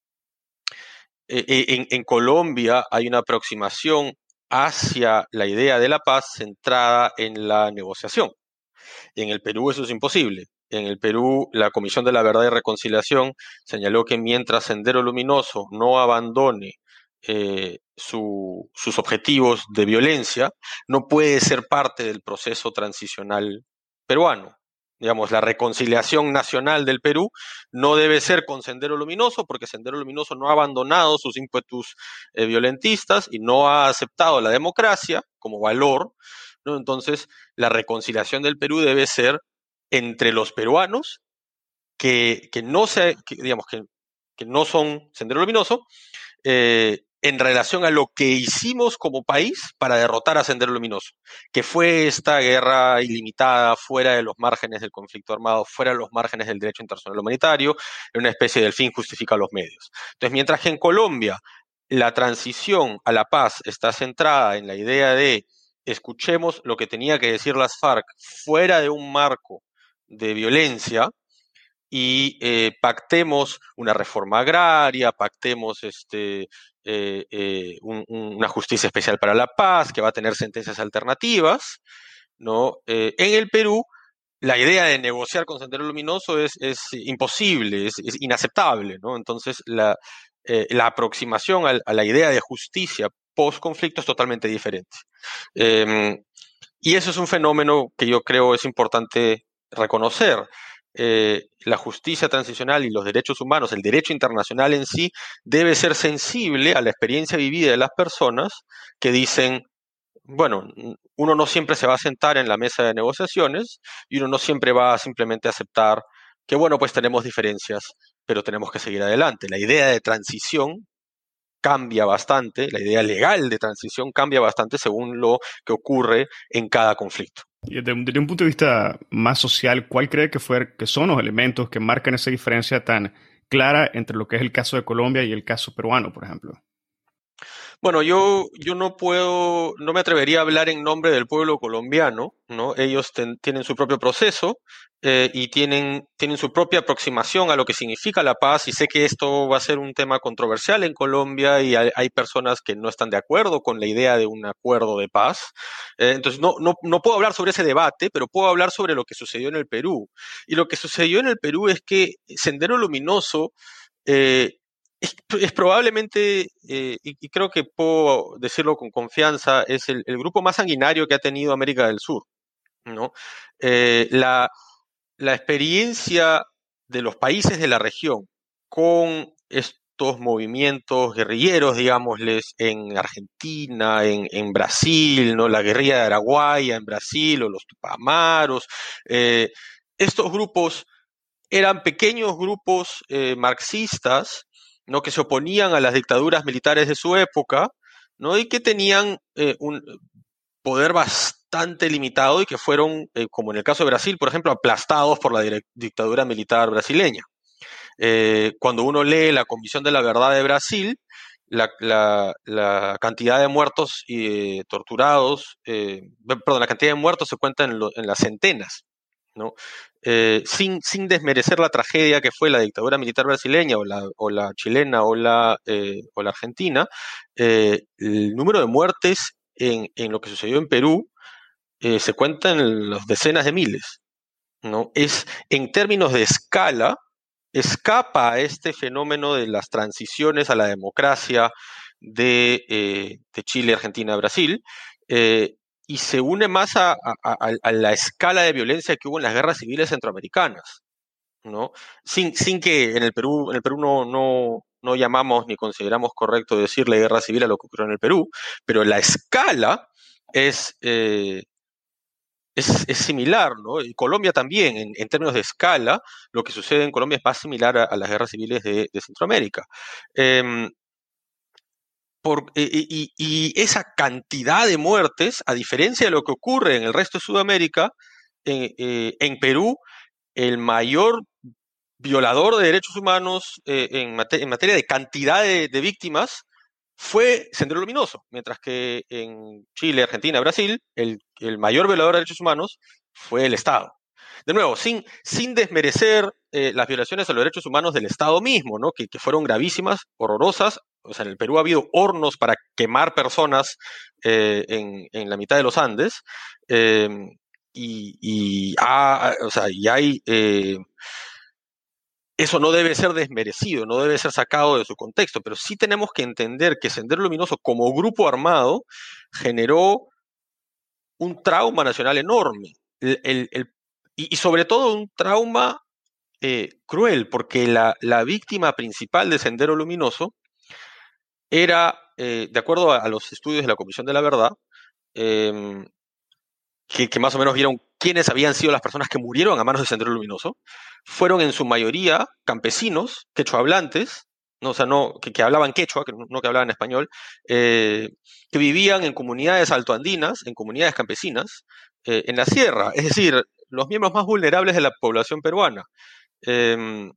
En, en, Colombia hay una aproximación hacia la idea de la paz centrada en la negociación. En el Perú eso es imposible. En el Perú, la Comisión de la Verdad y Reconciliación señaló que mientras Sendero Luminoso no abandone eh, su, sus objetivos de violencia, no puede ser parte del proceso transicional peruano. Digamos, la reconciliación nacional del Perú no debe ser con Sendero Luminoso, porque Sendero Luminoso no ha abandonado sus ímpetus eh, violentistas y no ha aceptado la democracia como valor, ¿no? Entonces, la reconciliación del Perú debe ser entre los peruanos que, que no se, que, digamos, que, que no son Sendero Luminoso, eh, en relación a lo que hicimos como país para derrotar a Sendero Luminoso, que fue esta guerra ilimitada fuera de los márgenes del conflicto armado, fuera de los márgenes del derecho internacional humanitario, en una especie del fin justifica los medios. Entonces, mientras que en Colombia la transición a la paz está centrada en la idea de escuchemos lo que tenía que decir las FARC fuera de un marco de violencia, y eh, pactemos una reforma agraria, pactemos este, eh, eh, un, una justicia especial para la paz, que va a tener sentencias alternativas, ¿no? Eh, en el Perú, la idea de negociar con Sendero Luminoso es, es imposible, es, es inaceptable, ¿no? Entonces, la, eh, la aproximación a, a la idea de justicia post-conflicto es totalmente diferente. Eh, y eso es un fenómeno que yo creo es importante reconocer. Eh, la justicia transicional y los derechos humanos, el derecho internacional en sí, debe ser sensible a la experiencia vivida de las personas que dicen, bueno, uno no siempre se va a sentar en la mesa de negociaciones y uno no siempre va a simplemente aceptar que bueno, pues tenemos diferencias, pero tenemos que seguir adelante. La idea de transición cambia bastante, la idea legal de transición cambia bastante según lo que ocurre en cada conflicto. Y desde, un desde un punto de vista más social, ¿cuál cree que, fue, que son los elementos que marcan esa diferencia tan clara entre lo que es el caso de Colombia y el caso peruano, por ejemplo? Bueno, yo, yo no puedo, no me atrevería a hablar en nombre del pueblo colombiano, ¿no? Ellos ten- tienen su propio proceso eh, y tienen, tienen su propia aproximación a lo que significa la paz, y sé que esto va a ser un tema controversial en Colombia y hay, hay personas que no están de acuerdo con la idea de un acuerdo de paz. Eh, entonces, no, no, no puedo hablar sobre ese debate, pero puedo hablar sobre lo que sucedió en el Perú. Y lo que sucedió en el Perú es que Sendero Luminoso eh, es, es probablemente, eh, y, y creo que puedo decirlo con confianza, es el, el grupo más sanguinario que ha tenido América del Sur, ¿no? Eh, la, la experiencia de los países de la región con estos movimientos guerrilleros, digámosles, en Argentina, en, en Brasil, ¿no? La guerrilla de Araguaia en Brasil, o los Tupamaros, eh, estos grupos eran pequeños grupos eh, marxistas, ¿no? Que se oponían a las dictaduras militares de su época, ¿no? Y que tenían eh, un poder bastante limitado y que fueron, eh, como en el caso de Brasil, por ejemplo, aplastados por la dictadura militar brasileña. Eh, cuando uno lee la Comisión de la Verdad de Brasil, la, la, la cantidad de muertos y eh, torturados, eh, perdón, la cantidad de muertos se cuenta en, lo, en las centenas, ¿no? Eh, sin, sin desmerecer la tragedia que fue la dictadura militar brasileña o la, o la chilena o la, eh, o la argentina, eh, el número de muertes en, en, lo que sucedió en Perú eh, se cuenta en las decenas de miles, ¿no? Es, en términos de escala, escapa a este fenómeno de las transiciones a la democracia de, eh, de Chile, Argentina, Brasil, eh, y se une más a, a, a, a, la escala de violencia que hubo en las guerras civiles centroamericanas, ¿no? Sin, sin que en el Perú, en el Perú no, no, no llamamos ni consideramos correcto decirle guerra civil a lo que ocurrió en el Perú, pero la escala es, eh, es, es similar, ¿no? Y Colombia también, en, en, términos de escala, lo que sucede en Colombia es más similar a, a las guerras civiles de, de Centroamérica. Eh, por, y, y, y, esa cantidad de muertes, a diferencia de lo que ocurre en el resto de Sudamérica, eh, eh, en Perú, el mayor violador de derechos humanos eh, en, mate en, materia de cantidad de, de víctimas fue Sendero Luminoso, mientras que en Chile, Argentina, Brasil, el, el mayor violador de derechos humanos fue el Estado. De nuevo, sin, sin desmerecer eh, las violaciones a los derechos humanos del Estado mismo, ¿no? que, que fueron gravísimas, horrorosas. O sea, en el Perú ha habido hornos para quemar personas eh, en, en la mitad de los Andes, eh, y, y, ha, o sea, y hay... Eh, eso no debe ser desmerecido, no debe ser sacado de su contexto, pero sí tenemos que entender que Sendero Luminoso como grupo armado generó un trauma nacional enorme, el, el, el, y, y sobre todo un trauma eh, cruel, porque la, la víctima principal de Sendero Luminoso era, eh, de acuerdo a, a los estudios de la Comisión de la Verdad, eh, que, que más o menos vieron quiénes habían sido las personas que murieron a manos de Sendero Luminoso, fueron en su mayoría campesinos, quechohablantes, ¿no? O sea, no, que, que hablaban quechua, que no que hablaban español, eh, que vivían en comunidades altoandinas, en comunidades campesinas, eh, en la sierra, es decir, los miembros más vulnerables de la población peruana. Eh,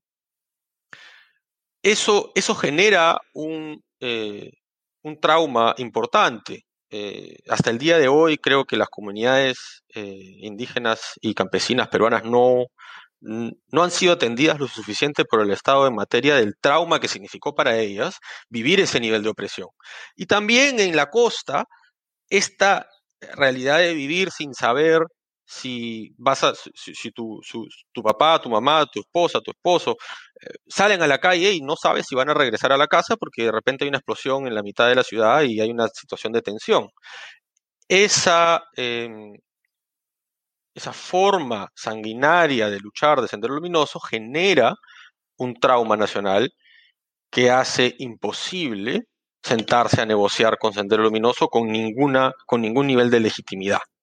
eso, eso genera un, eh, un trauma importante. Eh, hasta el día de hoy creo que las comunidades eh, indígenas y campesinas peruanas no, no han sido atendidas lo suficiente por el Estado en materia del trauma que significó para ellas vivir ese nivel de opresión. Y también en la costa, esta realidad de vivir sin saber si vas a, si, si tu, su, tu papá, tu mamá, tu esposa, tu esposo eh, salen a la calle y no sabes si van a regresar a la casa porque de repente hay una explosión en la mitad de la ciudad y hay una situación de tensión. Esa, eh, esa forma sanguinaria de luchar de Sendero Luminoso genera un trauma nacional que hace imposible sentarse a negociar con Sendero Luminoso con, ninguna, con ningún nivel de legitimidad.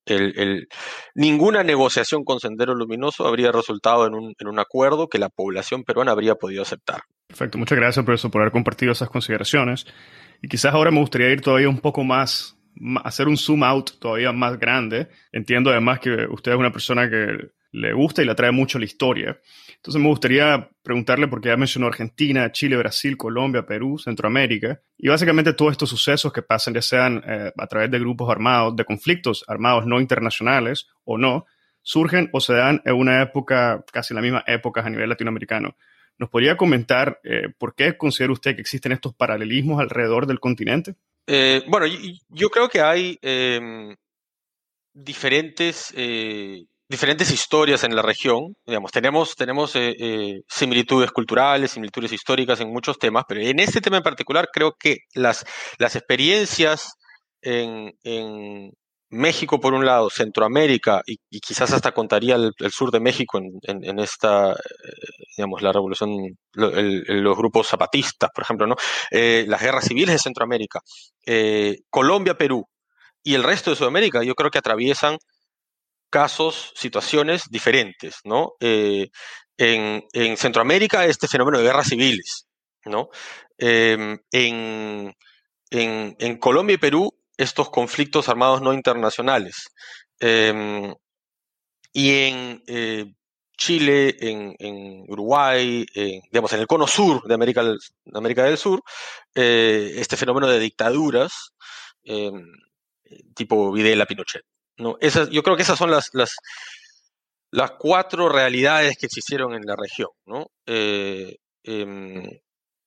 El, el, ninguna negociación con Sendero Luminoso habría resultado en un, en un acuerdo que la población peruana habría podido aceptar. Perfecto, muchas gracias por eso, por haber compartido esas consideraciones. Y quizás ahora me gustaría ir todavía un poco más, hacer un zoom out todavía más grande. Entiendo además que usted es una persona que le gusta y le atrae mucho la historia. Entonces me gustaría preguntarle, porque ya mencionó Argentina, Chile, Brasil, Colombia, Perú, Centroamérica, y básicamente todos estos sucesos que pasan, ya sean eh, a través de grupos armados, de conflictos armados no internacionales o no, surgen o se dan en una época, casi en la misma época a nivel latinoamericano. ¿Nos podría comentar eh, por qué considera usted que existen estos paralelismos alrededor del continente? Eh, bueno, yo, yo creo que hay eh, diferentes, eh, diferentes historias en la región. Digamos, tenemos, tenemos eh, eh, similitudes culturales, similitudes históricas en muchos temas, pero en este tema en particular creo que las, las experiencias en, en México, por un lado, Centroamérica, y, y quizás hasta contaría el, el sur de México en, en, en esta, eh, digamos, la revolución, lo, el, los grupos zapatistas, por ejemplo, ¿no? Eh, las guerras civiles de Centroamérica, eh, Colombia, Perú, y el resto de Sudamérica, yo creo que atraviesan casos, situaciones diferentes, ¿no? Eh, en, en, Centroamérica, este fenómeno de guerras civiles, ¿no? Eh, en, en, en, Colombia y Perú, estos conflictos armados no internacionales. Eh, y en eh, Chile, en, en Uruguay, en, digamos, en el cono sur de América, de América del Sur, eh, este fenómeno de dictaduras, eh, tipo Videla, Pinochet, ¿no? Esas, yo creo que esas son las, las, las cuatro realidades que existieron en la región, ¿no? Eh, eh,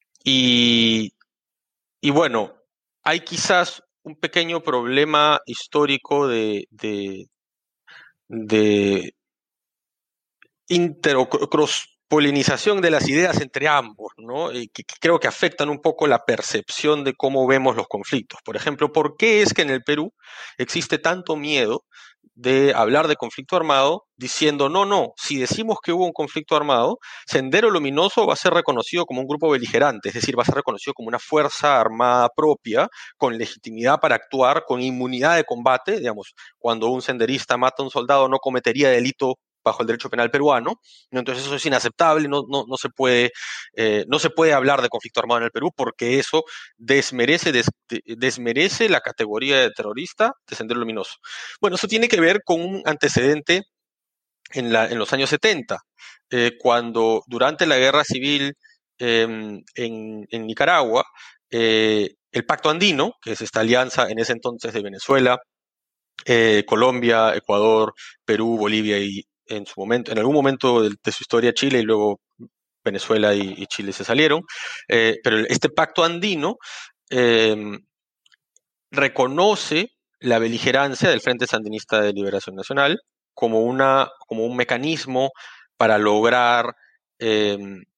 y, y bueno, hay quizás un pequeño problema histórico de, de, de inter o cross-polinización de las ideas entre ambos, ¿no? Y que, que creo que afectan un poco la percepción de cómo vemos los conflictos. Por ejemplo, ¿por qué es que en el Perú existe tanto miedo de hablar de conflicto armado diciendo, no, no, si decimos que hubo un conflicto armado, Sendero Luminoso va a ser reconocido como un grupo beligerante, es decir, va a ser reconocido como una fuerza armada propia, con legitimidad para actuar, con inmunidad de combate, digamos, cuando un senderista mata a un soldado no cometería delito bajo el derecho penal peruano, entonces eso es inaceptable, no, no, no, se puede, eh, no se puede hablar de conflicto armado en el Perú porque eso desmerece, des, desmerece la categoría de terrorista de Sendero Luminoso. Bueno, eso tiene que ver con un antecedente en, la, en los años setenta, eh, cuando durante la guerra civil eh, en, en Nicaragua, eh, el Pacto Andino, que es esta alianza en ese entonces de Venezuela, eh, Colombia, Ecuador, Perú, Bolivia y en su momento, en algún momento de, de su historia Chile y luego Venezuela y, y Chile se salieron, eh, pero este pacto andino eh, reconoce la beligerancia del Frente Sandinista de Liberación Nacional como, una, como un mecanismo para lograr, eh,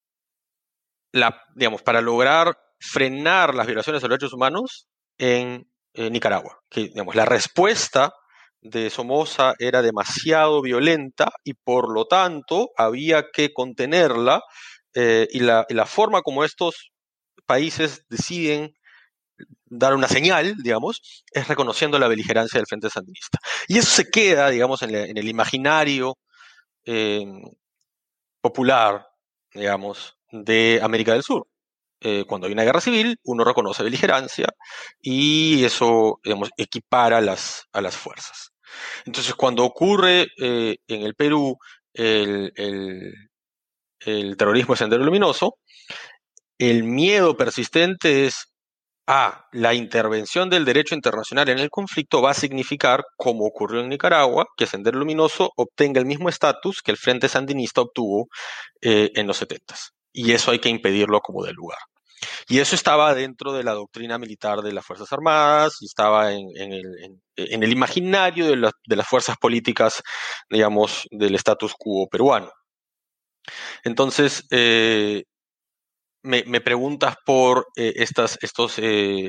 la, digamos, para lograr frenar las violaciones de los derechos humanos en eh, Nicaragua. Que, digamos, la respuesta de Somoza era demasiado violenta y por lo tanto había que contenerla, eh, y, la, y la forma como estos países deciden dar una señal, digamos, es reconociendo la beligerancia del Frente Sandinista. Y eso se queda, digamos, en, la, en el imaginario eh, popular, digamos, de América del Sur. Eh, cuando hay una guerra civil, uno reconoce beligerancia y eso, digamos, equipara las, a las fuerzas. Entonces, cuando ocurre eh, en el Perú el, el, el terrorismo de Sendero Luminoso, el miedo persistente es, ah, la intervención del derecho internacional en el conflicto va a significar, como ocurrió en Nicaragua, que Sendero Luminoso obtenga el mismo estatus que el Frente Sandinista obtuvo eh, en los setentas. Y eso hay que impedirlo como de lugar. Y eso estaba dentro de la doctrina militar de las Fuerzas Armadas, y estaba en, en, el, en, en el imaginario de, la, de las fuerzas políticas, digamos, del status quo peruano. Entonces, eh, me, me, preguntas por eh, estas, estos, eh,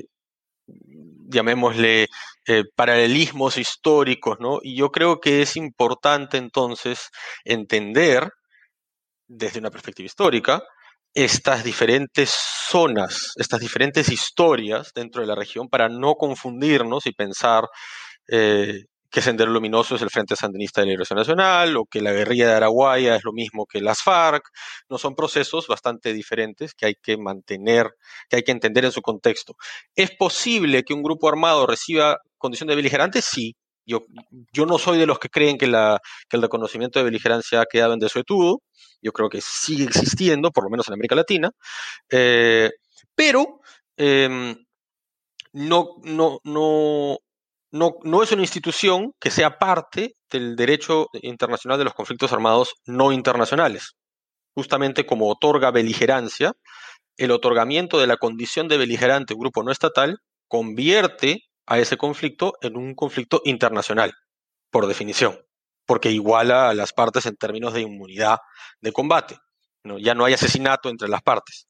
llamémosle, eh, paralelismos históricos, ¿no? Y yo creo que es importante entonces entender, desde una perspectiva histórica, estas diferentes zonas, estas diferentes historias dentro de la región para no confundirnos y pensar eh, que Sendero Luminoso es el Frente Sandinista de Liberación Nacional, o que la guerrilla de Araguaia es lo mismo que las FARC. No son procesos bastante diferentes que hay que mantener, que hay que entender en su contexto. ¿Es posible que un grupo armado reciba condición de beligerante? Sí. Yo, yo no soy de los que creen que, la, que el reconocimiento de beligerancia ha quedado en desuetudo. Yo creo que sigue existiendo, por lo menos en América Latina. Eh, pero eh, no, no, no, no, no es una institución que sea parte del derecho internacional de los conflictos armados no internacionales. Justamente como otorga beligerancia, el otorgamiento de la condición de beligerante a un grupo no estatal convierte a ese conflicto en un conflicto internacional, por definición, porque iguala a las partes en términos de inmunidad de combate, ¿no? Ya no hay asesinato entre las partes.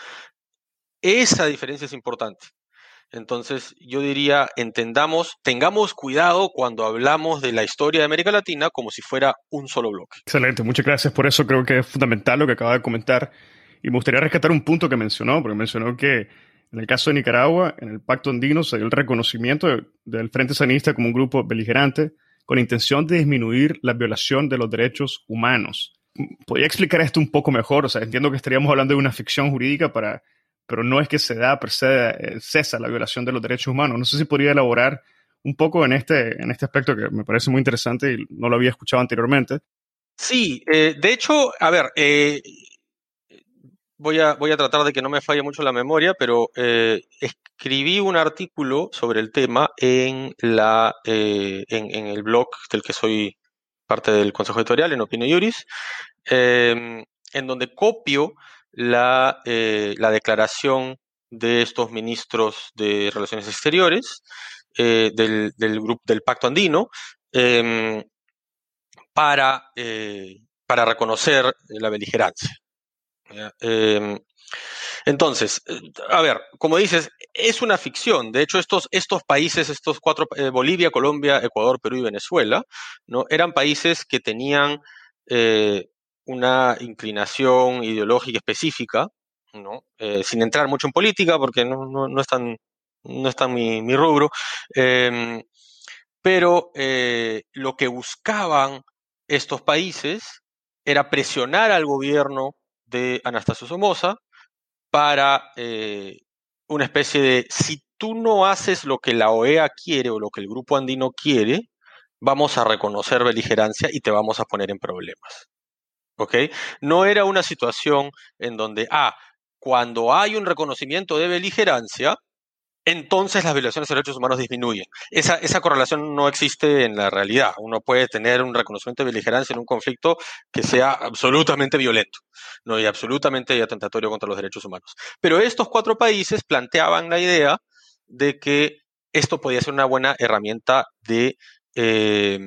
Esa diferencia es importante. Entonces, yo diría, entendamos, tengamos cuidado cuando hablamos de la historia de América Latina como si fuera un solo bloque. Excelente, muchas gracias por eso. Creo que es fundamental lo que acaba de comentar. Y me gustaría rescatar un punto que mencionó, porque mencionó que en el caso de Nicaragua, en el Pacto Andino se dio el reconocimiento de, del Frente Sandinista como un grupo beligerante con la intención de disminuir la violación de los derechos humanos. ¿Podría explicar esto un poco mejor? O sea, entiendo que estaríamos hablando de una ficción jurídica, para, pero no es que se da per se, eh, cesa la violación de los derechos humanos. No sé si podría elaborar un poco en este, en este aspecto que me parece muy interesante y no lo había escuchado anteriormente. Sí, eh, de hecho, a ver, eh, voy, a, voy a tratar de que no me falle mucho la memoria, pero eh, escribí un artículo sobre el tema en, la, eh, en, en el blog del que soy parte del Consejo Editorial, en Opinio Iuris, eh, en donde copio la, eh, la declaración de estos ministros de Relaciones Exteriores eh, del, del, grupo, del Pacto Andino, eh, para, eh, para reconocer la beligerancia. Eh, entonces, a ver, como dices, es una ficción. De hecho, estos, estos países, estos cuatro, eh, Bolivia, Colombia, Ecuador, Perú y Venezuela, ¿no? Eran países que tenían eh, una inclinación ideológica específica, ¿no? Eh, sin entrar mucho en política, porque no, no, no es tan, no es tan mi, mi rubro, eh, pero eh, lo que buscaban estos países era presionar al gobierno de Anastasio Somoza para eh, una especie de, si tú no haces lo que la O E A quiere o lo que el Grupo Andino quiere, vamos a reconocer beligerancia y te vamos a poner en problemas. ¿Ok? No era una situación en donde, ah, cuando hay un reconocimiento de beligerancia, entonces las violaciones de derechos humanos disminuyen. Esa, esa correlación no existe en la realidad. Uno puede tener un reconocimiento de beligerancia en un conflicto que sea absolutamente violento, ¿no? Y absolutamente atentatorio contra los derechos humanos. Pero estos cuatro países planteaban la idea de que esto podía ser una buena herramienta de, eh,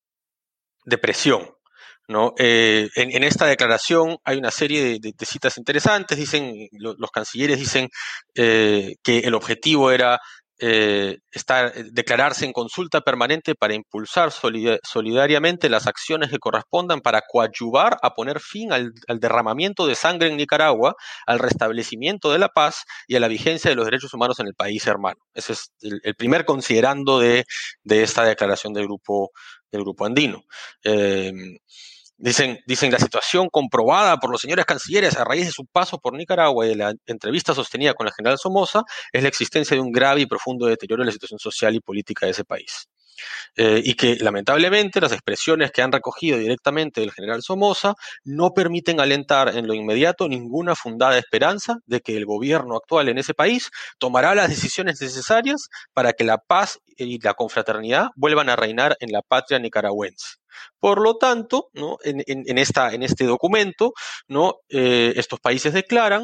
de presión, ¿no? Eh, en, en esta declaración hay una serie de, de, de citas interesantes. Dicen, lo, los cancilleres dicen eh, que el objetivo era eh, estar, declararse en consulta permanente para impulsar solidar, solidariamente las acciones que correspondan para coadyuvar a poner fin al, al derramamiento de sangre en Nicaragua, al restablecimiento de la paz y a la vigencia de los derechos humanos en el país hermano. Ese es el, el primer considerando de, de esta declaración del grupo, del grupo andino. Eh, Dicen, dicen, la situación comprobada por los señores cancilleres a raíz de su paso por Nicaragua y de la entrevista sostenida con el general Somoza es la existencia de un grave y profundo deterioro en la situación social y política de ese país. Eh, y que lamentablemente las expresiones que han recogido directamente del general Somoza no permiten alentar en lo inmediato ninguna fundada esperanza de que el gobierno actual en ese país tomará las decisiones necesarias para que la paz y la confraternidad vuelvan a reinar en la patria nicaragüense. Por lo tanto, ¿no? en, en, en, esta, en este documento, ¿no? eh, estos países declaran,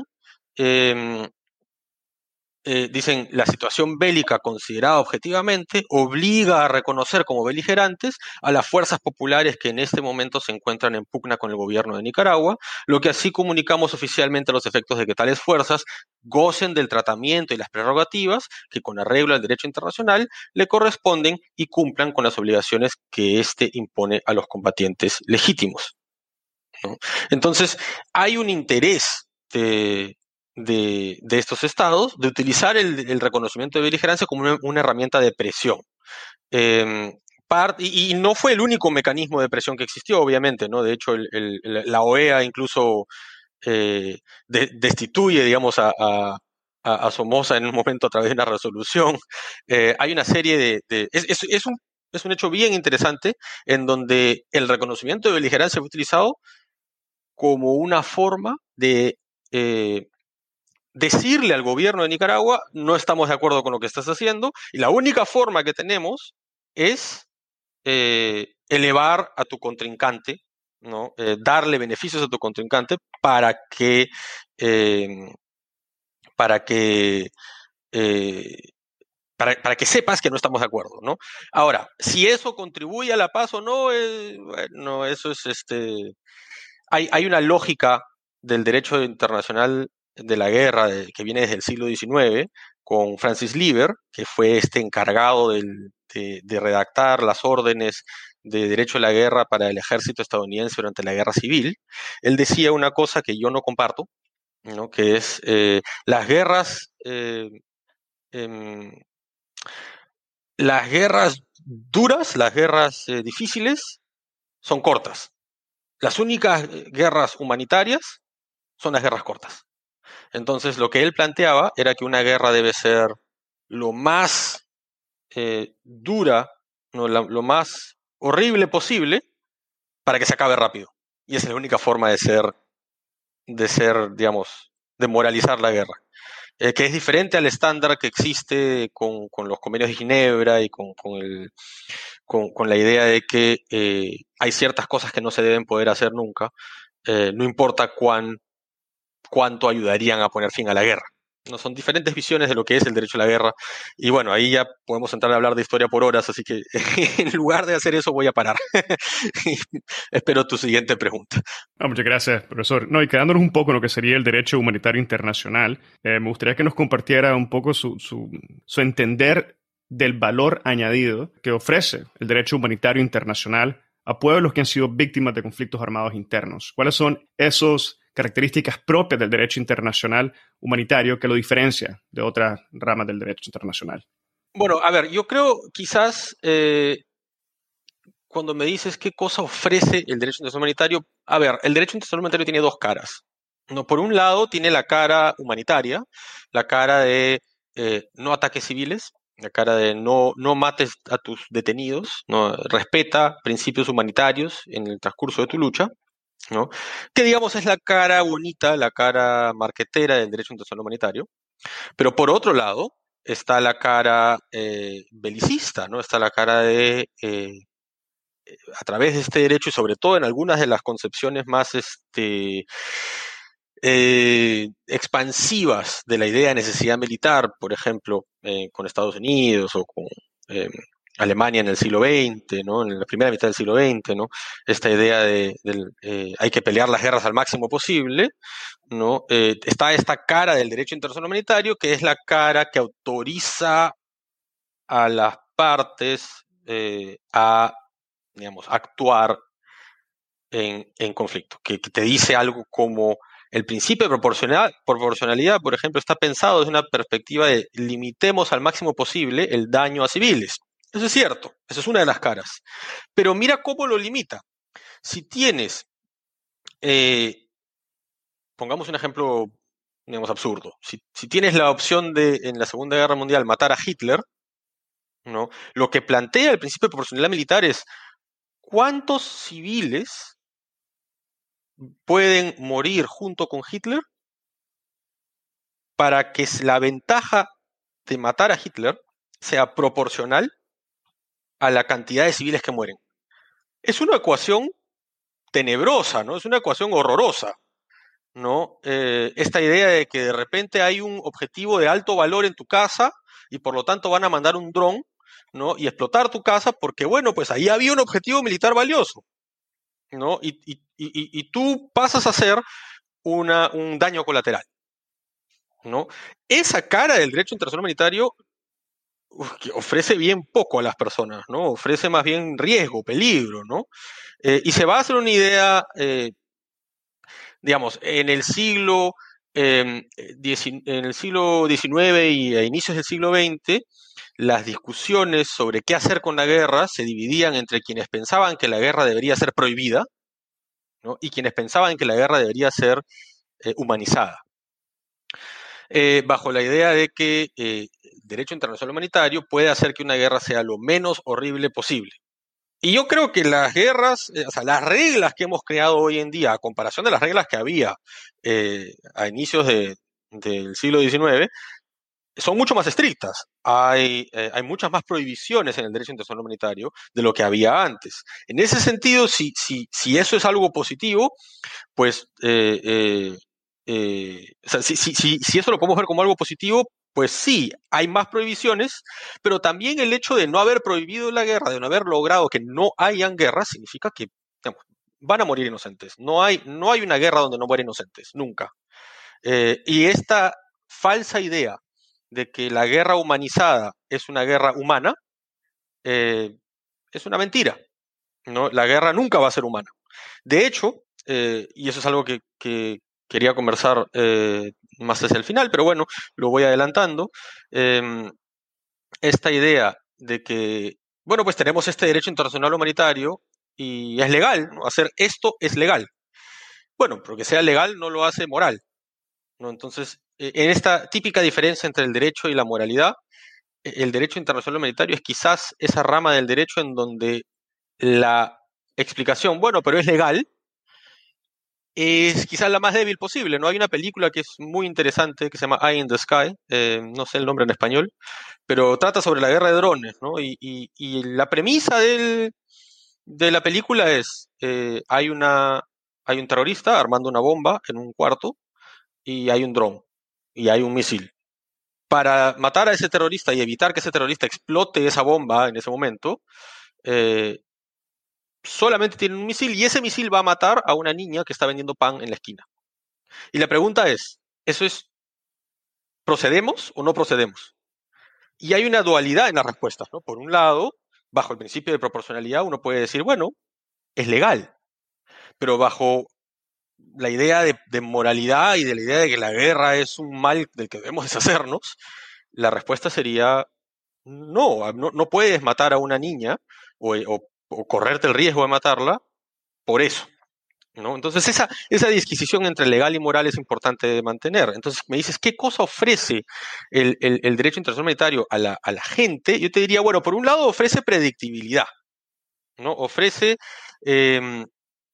eh, eh, dicen, la situación bélica considerada objetivamente obliga a reconocer como beligerantes a las fuerzas populares que en este momento se encuentran en pugna con el gobierno de Nicaragua, lo que así comunicamos oficialmente a los efectos de que tales fuerzas gocen del tratamiento y las prerrogativas que con arreglo al derecho internacional le corresponden y cumplan con las obligaciones que éste impone a los combatientes legítimos, ¿no? Entonces, hay un interés de, de, de estos estados de utilizar el, el reconocimiento de beligerancia como una, una herramienta de presión. Eh, part, y, y no fue el único mecanismo de presión que existió, obviamente, ¿no? De hecho, el, el, la O E A incluso eh, de, destituye, digamos, a, a, a, Somoza en un momento a través de una resolución. Eh, hay una serie de... de es, es, es, un, es un hecho bien interesante en donde el reconocimiento de beligerancia fue utilizado como una forma de eh, decirle al gobierno de Nicaragua, no estamos de acuerdo con lo que estás haciendo, y la única forma que tenemos es eh, elevar a tu contrincante, ¿no? Eh, darle beneficios a tu contrincante para que, eh, para que, eh, para, para, que sepas que no estamos de acuerdo, ¿no? Ahora, si eso contribuye a la paz o no, eh, bueno, eso es, este, hay, hay una lógica del derecho internacional de la guerra de, que viene desde el siglo diecinueve, con Francis Lieber, que fue este encargado del, de, de redactar las órdenes de derecho de la guerra para el ejército estadounidense durante la guerra civil. Él decía una cosa que yo no comparto, ¿no? Que es eh, las guerras, eh, eh, las guerras duras, las guerras eh, difíciles, son cortas. Las únicas guerras humanitarias son las guerras cortas. Entonces, lo que él planteaba era que una guerra debe ser lo más eh, dura, ¿no? lo, lo más horrible posible para que se acabe rápido. Y esa es la única forma de ser, de ser, digamos, de moralizar la guerra. Eh, que es diferente al estándar que existe con, con los convenios de Ginebra y con, con, el, con, con la idea de que eh, hay ciertas cosas que no se deben poder hacer nunca, eh, no importa cuán, cuánto ayudarían a poner fin a la guerra. No, son diferentes visiones de lo que es el derecho a la guerra. Y bueno, ahí ya podemos entrar a hablar de historia por horas, así que en lugar de hacer eso voy a parar. Espero tu siguiente pregunta. No, muchas gracias, profesor. No, y quedándonos un poco en lo que sería el derecho humanitario internacional, eh, me gustaría que nos compartiera un poco su, su, su entender del valor añadido que ofrece el derecho humanitario internacional a pueblos que han sido víctimas de conflictos armados internos. ¿Cuáles son esas características propias del derecho internacional humanitario que lo diferencia de otras ramas del derecho internacional? Bueno, a ver, yo creo quizás eh, cuando me dices qué cosa ofrece el derecho internacional humanitario, a ver, el derecho internacional humanitario tiene dos caras. No, por un lado tiene la cara humanitaria, la cara de eh, no ataques civiles, la cara de no, no mates a tus detenidos, ¿no? Respeta principios humanitarios en el transcurso de tu lucha, ¿no? Que digamos es la cara bonita, la cara marquetera del derecho internacional humanitario. Pero por otro lado está la cara eh, belicista, ¿no? Está la cara de, eh, a través de este derecho y sobre todo en algunas de las concepciones más este, eh, expansivas de la idea de necesidad militar, por ejemplo, eh, con Estados Unidos o con eh, Alemania en el siglo veinte, ¿no? En la primera mitad del siglo veinte, ¿no? Esta idea de, de eh, hay que pelear las guerras al máximo posible, ¿no? Eh, está esta cara del derecho internacional humanitario, que es la cara que autoriza a las partes eh, a, digamos, actuar en, en conflicto, que, que te dice algo como el principio de proporcional, proporcionalidad, por ejemplo, está pensado desde una perspectiva de limitemos al máximo posible el daño a civiles. Eso es cierto, eso es una de las caras. Pero mira cómo lo limita. Si tienes, eh, pongamos un ejemplo, digamos, absurdo. Si, si tienes la opción de, en la Segunda Guerra Mundial, matar a Hitler, ¿no? Lo que plantea el principio de proporcionalidad militar es ¿cuántos civiles pueden morir junto con Hitler para que la ventaja de matar a Hitler sea proporcional a la cantidad de civiles que mueren? Es una ecuación tenebrosa, ¿no? Es una ecuación horrorosa, ¿no? Eh, esta idea de que de repente hay un objetivo de alto valor en tu casa y por lo tanto van a mandar un dron, ¿no? Y explotar tu casa porque, bueno, pues ahí había un objetivo militar valioso, ¿no? Y, y, y, y tú pasas a ser una, un daño colateral, ¿no? Esa cara del derecho internacional humanitario uf, que ofrece bien poco a las personas, ¿no? Ofrece más bien riesgo, peligro, ¿no? Eh, y se va a hacer una idea, eh, digamos, en el siglo, eh, en el siglo diecinueve y a inicios del siglo veinte, las discusiones sobre qué hacer con la guerra se dividían entre quienes pensaban que la guerra debería ser prohibida, ¿no? Y quienes pensaban que la guerra debería ser eh, humanizada. Eh, bajo la idea de que eh, el derecho internacional humanitario puede hacer que una guerra sea lo menos horrible posible. Y yo creo que las guerras, eh, o sea, las reglas que hemos creado hoy en día, a comparación de las reglas que había eh, a inicios de, del siglo diecinueve, son mucho más estrictas. Hay, eh, hay muchas más prohibiciones en el derecho internacional humanitario de lo que había antes. En ese sentido, si, si, si eso es algo positivo, pues, eh, eh, eh, o sea, si, si, si, si eso lo podemos ver como algo positivo, pues sí, hay más prohibiciones, pero también el hecho de no haber prohibido la guerra, de no haber logrado que no hayan guerras, significa que, digamos, van a morir inocentes. No hay, no hay una guerra donde no mueren inocentes, nunca. Eh, y esta falsa idea de que la guerra humanizada es una guerra humana, eh, es una mentira, ¿no? La guerra nunca va a ser humana. De hecho, eh, y eso es algo que, que quería conversar eh, más hacia el final, pero bueno, lo voy adelantando, eh, esta idea de que, bueno, pues tenemos este derecho internacional humanitario y es legal, ¿no? Hacer esto es legal. Bueno, pero que sea legal no lo hace moral, ¿no? Entonces, eh, en esta típica diferencia entre el derecho y la moralidad, el derecho internacional humanitario es quizás esa rama del derecho en donde la explicación, bueno, pero es legal, es quizás la más débil posible, ¿no? Hay una película que es muy interesante que se llama Eye in the Sky, eh, no sé el nombre en español, pero trata sobre la guerra de drones, ¿no? Y, y, y la premisa del, de la película es, eh, hay, una, hay un terrorista armando una bomba en un cuarto y hay un dron y hay un misil. Para matar a ese terrorista y evitar que ese terrorista explote esa bomba en ese momento, eh, solamente tienen un misil y ese misil va a matar a una niña que está vendiendo pan en la esquina. Y la pregunta es, ¿eso es procedemos o no procedemos? Y hay una dualidad en las respuestas, ¿no? Por un lado, bajo el principio de proporcionalidad, uno puede decir, bueno, es legal, pero bajo la idea de, de moralidad y de la idea de que la guerra es un mal del que debemos deshacernos, la respuesta sería, no, no, no puedes matar a una niña o, o, o correrte el riesgo de matarla por eso, ¿no? Entonces esa, esa disquisición entre legal y moral es importante de mantener. Entonces me dices, ¿qué cosa ofrece el, el, el derecho internacional humanitario a la, a la gente? Yo te diría, bueno, por un lado ofrece predictibilidad, ¿no? Ofrece eh,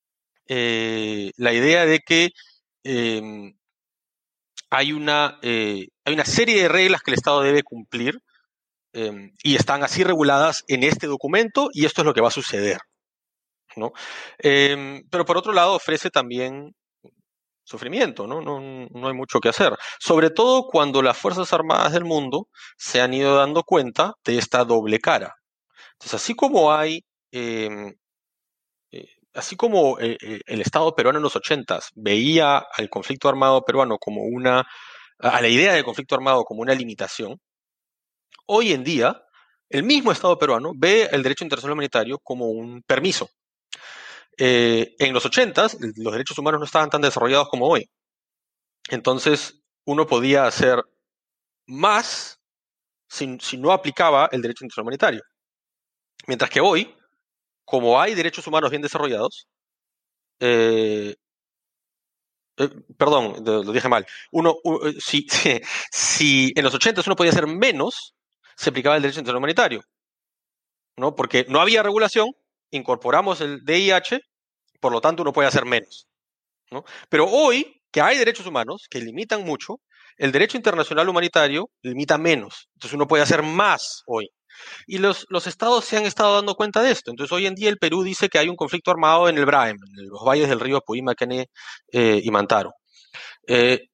eh, la idea de que eh, hay, una, eh, hay una serie de reglas que el Estado debe cumplir eh, y están así reguladas en este documento y esto es lo que va a suceder, ¿no? Eh, pero por otro lado ofrece también sufrimiento, ¿no? No, no hay mucho que hacer. Sobre todo cuando las Fuerzas Armadas del mundo se han ido dando cuenta de esta doble cara. Entonces, así como hay, eh, eh, así como eh, eh, el Estado peruano en los ochentas veía al conflicto armado peruano como una, a la idea del conflicto armado como una limitación, hoy en día el mismo Estado peruano ve el derecho internacional humanitario como un permiso. Eh, en los ochentas los derechos humanos no estaban tan desarrollados como hoy. Entonces, uno podía hacer más si, si no aplicaba el derecho internacional humanitario. Mientras que hoy, como hay derechos humanos bien desarrollados, eh, eh, perdón, lo dije mal, uno, uh, si, si, si en los ochentas uno podía hacer menos, se aplicaba el derecho internacional humanitario, ¿no? Porque no había regulación, incorporamos el D I H, por lo tanto uno puede hacer menos, ¿no? Pero hoy, que hay derechos humanos que limitan mucho, el derecho internacional humanitario limita menos. Entonces uno puede hacer más hoy. Y los, los estados se han estado dando cuenta de esto. Entonces hoy en día el Perú dice que hay un conflicto armado en el Braem, en los valles del río Apurímac eh, y Mantaro. Eh,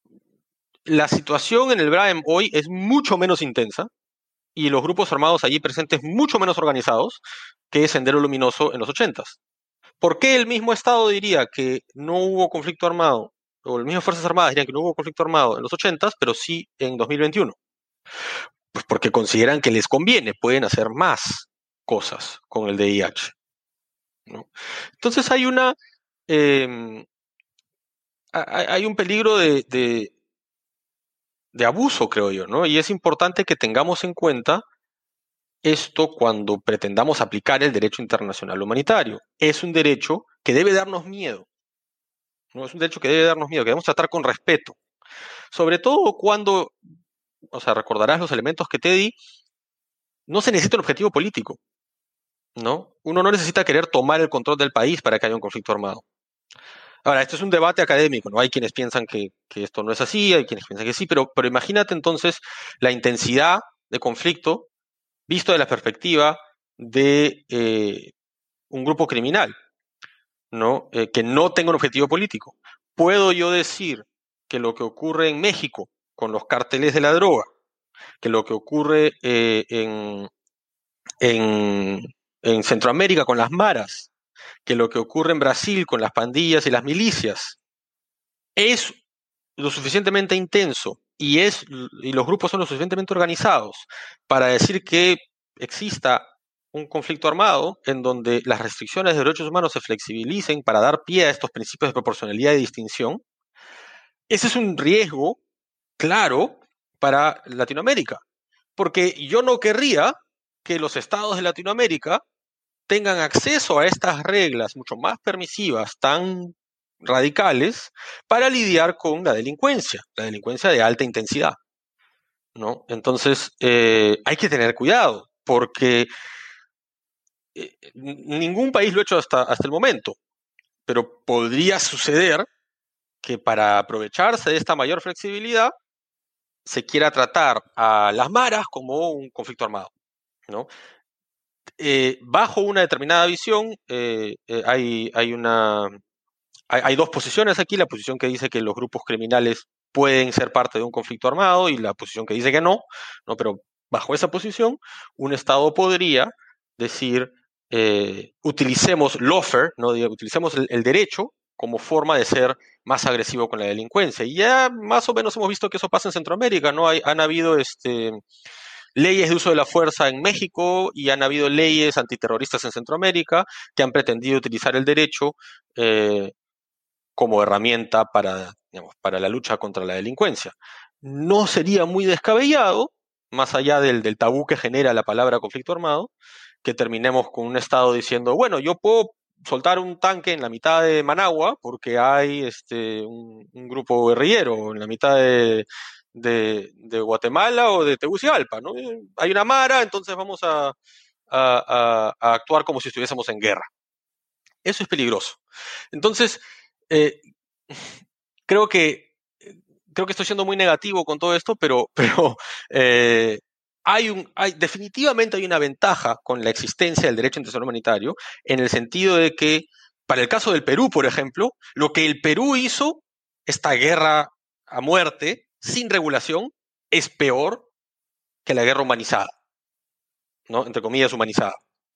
la situación en el Braem hoy es mucho menos intensa y los grupos armados allí presentes mucho menos organizados que Sendero Luminoso en los ochentas. ¿Por qué el mismo Estado diría que no hubo conflicto armado, o las mismas Fuerzas Armadas dirían que no hubo conflicto armado en los ochentas, pero sí en dos mil veintiuno? Pues porque consideran que les conviene, pueden hacer más cosas con el D I H, ¿no? Entonces hay una eh, hay un peligro de, de, de abuso, creo yo, ¿no? Y es importante que tengamos en cuenta esto cuando pretendamos aplicar el derecho internacional humanitario. Es un derecho que debe darnos miedo. No es un derecho que debe darnos miedo, que debemos tratar con respeto. Sobre todo cuando, o sea, recordarás los elementos que te di, no se necesita un objetivo político, ¿no? Uno no necesita querer tomar el control del país para que haya un conflicto armado. Ahora, esto es un debate académico, ¿no? Hay quienes piensan que, que esto no es así, hay quienes piensan que sí, pero, pero imagínate entonces la intensidad de conflicto visto de la perspectiva de eh, un grupo criminal, ¿no? Eh, que no tenga un objetivo político. ¿Puedo yo decir que lo que ocurre en México con los cárteles de la droga, que lo que ocurre eh, en, en, en Centroamérica con las maras, que lo que ocurre en Brasil con las pandillas y las milicias, es lo suficientemente intenso y, es, y los grupos son lo suficientemente organizados para decir que exista un conflicto armado en donde las restricciones de derechos humanos se flexibilicen para dar pie a estos principios de proporcionalidad y distinción? Ese es un riesgo claro para Latinoamérica, porque yo no querría que los estados de Latinoamérica tengan acceso a estas reglas mucho más permisivas, tan radicales, para lidiar con la delincuencia, la delincuencia de alta intensidad, ¿no? Entonces, eh, hay que tener cuidado, porque eh, ningún país lo ha hecho hasta, hasta el momento, pero podría suceder que para aprovecharse de esta mayor flexibilidad se quiera tratar a las maras como un conflicto armado, ¿no? Eh, bajo una determinada visión, eh, eh, hay, hay, una, hay, hay dos posiciones aquí, la posición que dice que los grupos criminales pueden ser parte de un conflicto armado y la posición que dice que no, ¿no? Pero bajo esa posición, un Estado podría decir, eh, utilicemos lawfare, ¿no? utilicemos el, el derecho como forma de ser más agresivo con la delincuencia. Y ya más o menos hemos visto que eso pasa en Centroamérica, ¿no? Hay, han habido este, leyes de uso de la fuerza en México y han habido leyes antiterroristas en Centroamérica que han pretendido utilizar el derecho eh, como herramienta para, digamos, para la lucha contra la delincuencia. No sería muy descabellado, más allá del, del tabú que genera la palabra conflicto armado, que terminemos con un Estado diciendo, bueno, yo puedo soltar un tanque en la mitad de Managua porque hay este, un, un grupo guerrillero en la mitad de, de, de Guatemala o de Tegucigalpa, ¿no? Hay una mara, entonces vamos a, a, a, a actuar como si estuviésemos en guerra. Eso es peligroso. Entonces, eh, creo que creo que estoy siendo muy negativo con todo esto, pero, pero eh, hay un, hay, definitivamente hay una ventaja con la existencia del derecho internacional humanitario, en el sentido de que, para el caso del Perú, por ejemplo, lo que el Perú hizo, esta guerra a muerte, sin regulación, es peor que la guerra humanizada, ¿no? Entre comillas, humanizada.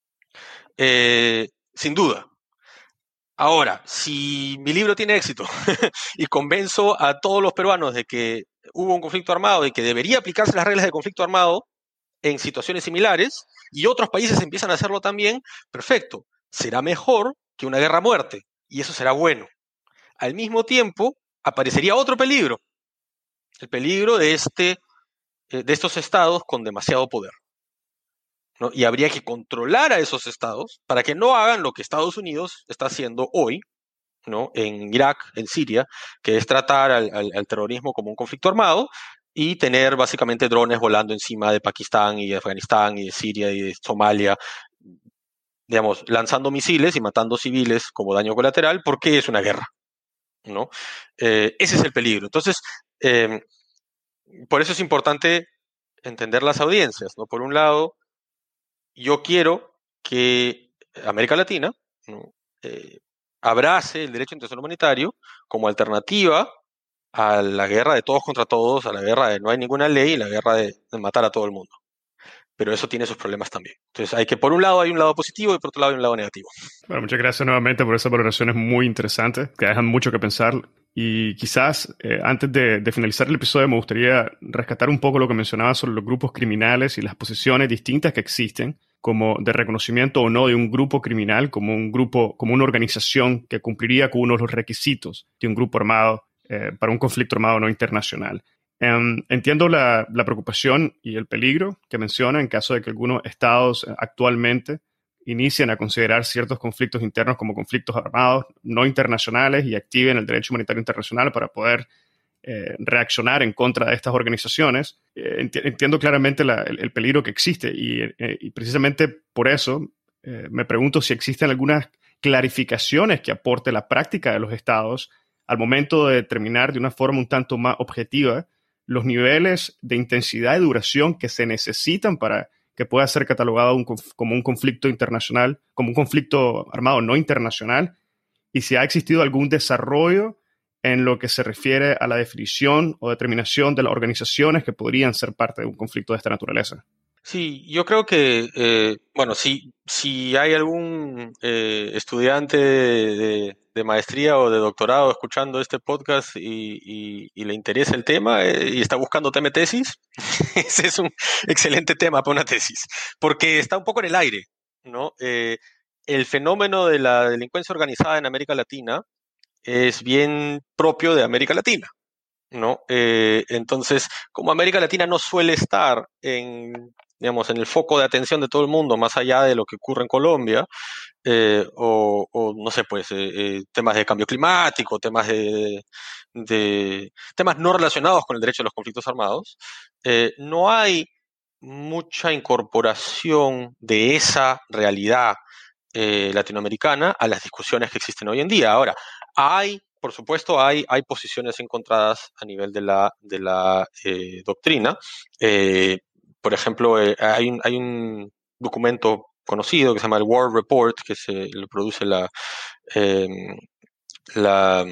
Eh, sin duda. Ahora, si mi libro tiene éxito y convenzo a todos los peruanos de que hubo un conflicto armado y que debería aplicarse las reglas de conflicto armado en situaciones similares, y otros países empiezan a hacerlo también, perfecto, será mejor que una guerra a muerte, y eso será bueno. Al mismo tiempo, aparecería otro peligro, el peligro de, este, de estos estados con demasiado poder, ¿no? Y habría que controlar a esos estados para que no hagan lo que Estados Unidos está haciendo hoy, ¿no? En Irak, en Siria, que es tratar al, al, al terrorismo como un conflicto armado y tener básicamente drones volando encima de Pakistán y de Afganistán y de Siria y de Somalia, digamos, lanzando misiles y matando civiles como daño colateral porque es una guerra, ¿no? Eh, ese es el peligro. Entonces, eh, por eso es importante entender las audiencias, ¿no? Por un lado, yo quiero que América Latina, ¿no? eh, abrace el derecho internacional humanitario como alternativa a la guerra de todos contra todos, a la guerra de no hay ninguna ley y la guerra de, de matar a todo el mundo. Pero eso tiene sus problemas también. Entonces hay que, por un lado hay un lado positivo y por otro lado hay un lado negativo. Bueno, muchas gracias nuevamente por esas valoraciones muy interesantes que dejan mucho que pensar. Y quizás eh, antes de, de finalizar el episodio me gustaría rescatar un poco lo que mencionaba sobre los grupos criminales y las posiciones distintas que existen, como de reconocimiento o no de un grupo criminal como un grupo, como una organización que cumpliría con uno de los requisitos de un grupo armado eh, para un conflicto armado no internacional. Um, entiendo la, la preocupación y el peligro que menciona en caso de que algunos estados actualmente inicien a considerar ciertos conflictos internos como conflictos armados no internacionales y activen el derecho humanitario internacional para poder eh, reaccionar en contra de estas organizaciones. Eh, enti- entiendo claramente la, el, el peligro que existe y, eh, y precisamente por eso eh, me pregunto si existen algunas clarificaciones que aporte la práctica de los estados al momento de determinar de una forma un tanto más objetiva los niveles de intensidad y duración que se necesitan para que pueda ser catalogado un, como un conflicto internacional, como un conflicto armado no internacional, y si ha existido algún desarrollo en lo que se refiere a la definición o determinación de las organizaciones que podrían ser parte de un conflicto de esta naturaleza. Sí, yo creo que, eh, bueno, si, si hay algún eh, estudiante de, de- de maestría o de doctorado escuchando este podcast y, y- y le interesa el tema eh, y está buscando tema de tesis, ese es un excelente tema para una tesis, porque está un poco en el aire, ¿no? Eh, el fenómeno de la delincuencia organizada en América Latina es bien propio de América Latina. ¿No? Eh, entonces, como América Latina no suele estar en, digamos, en el foco de atención de todo el mundo, más allá de lo que ocurre en Colombia, eh, o, o, no sé, pues, eh, eh, temas de cambio climático, temas de, de temas no relacionados con el derecho a los conflictos armados, eh, no hay mucha incorporación de esa realidad eh, latinoamericana a las discusiones que existen hoy en día. Ahora, hay, por supuesto, hay, hay posiciones encontradas a nivel de la, de la eh, doctrina. Eh, por ejemplo, eh, hay, un, hay un documento conocido que se llama el War Report, que se lo produce la, eh, la,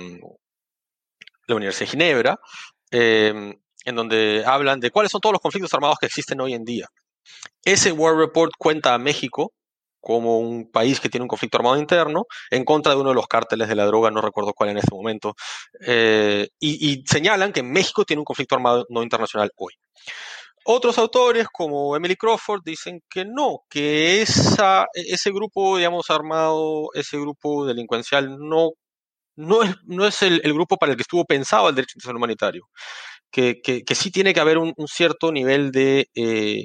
la Universidad de Ginebra, eh, en donde hablan de cuáles son todos los conflictos armados que existen hoy en día. Ese War Report cuenta a México como un país que tiene un conflicto armado interno en contra de uno de los cárteles de la droga, no recuerdo cuál en este momento, eh, y, y señalan que México tiene un conflicto armado no internacional hoy. Otros autores, como Emily Crawford, dicen que no, que esa, ese grupo, digamos, armado, ese grupo delincuencial no, no es, no es el, el grupo para el que estuvo pensado el derecho internacional humanitario, que, que, que sí tiene que haber un, un cierto nivel de... Eh,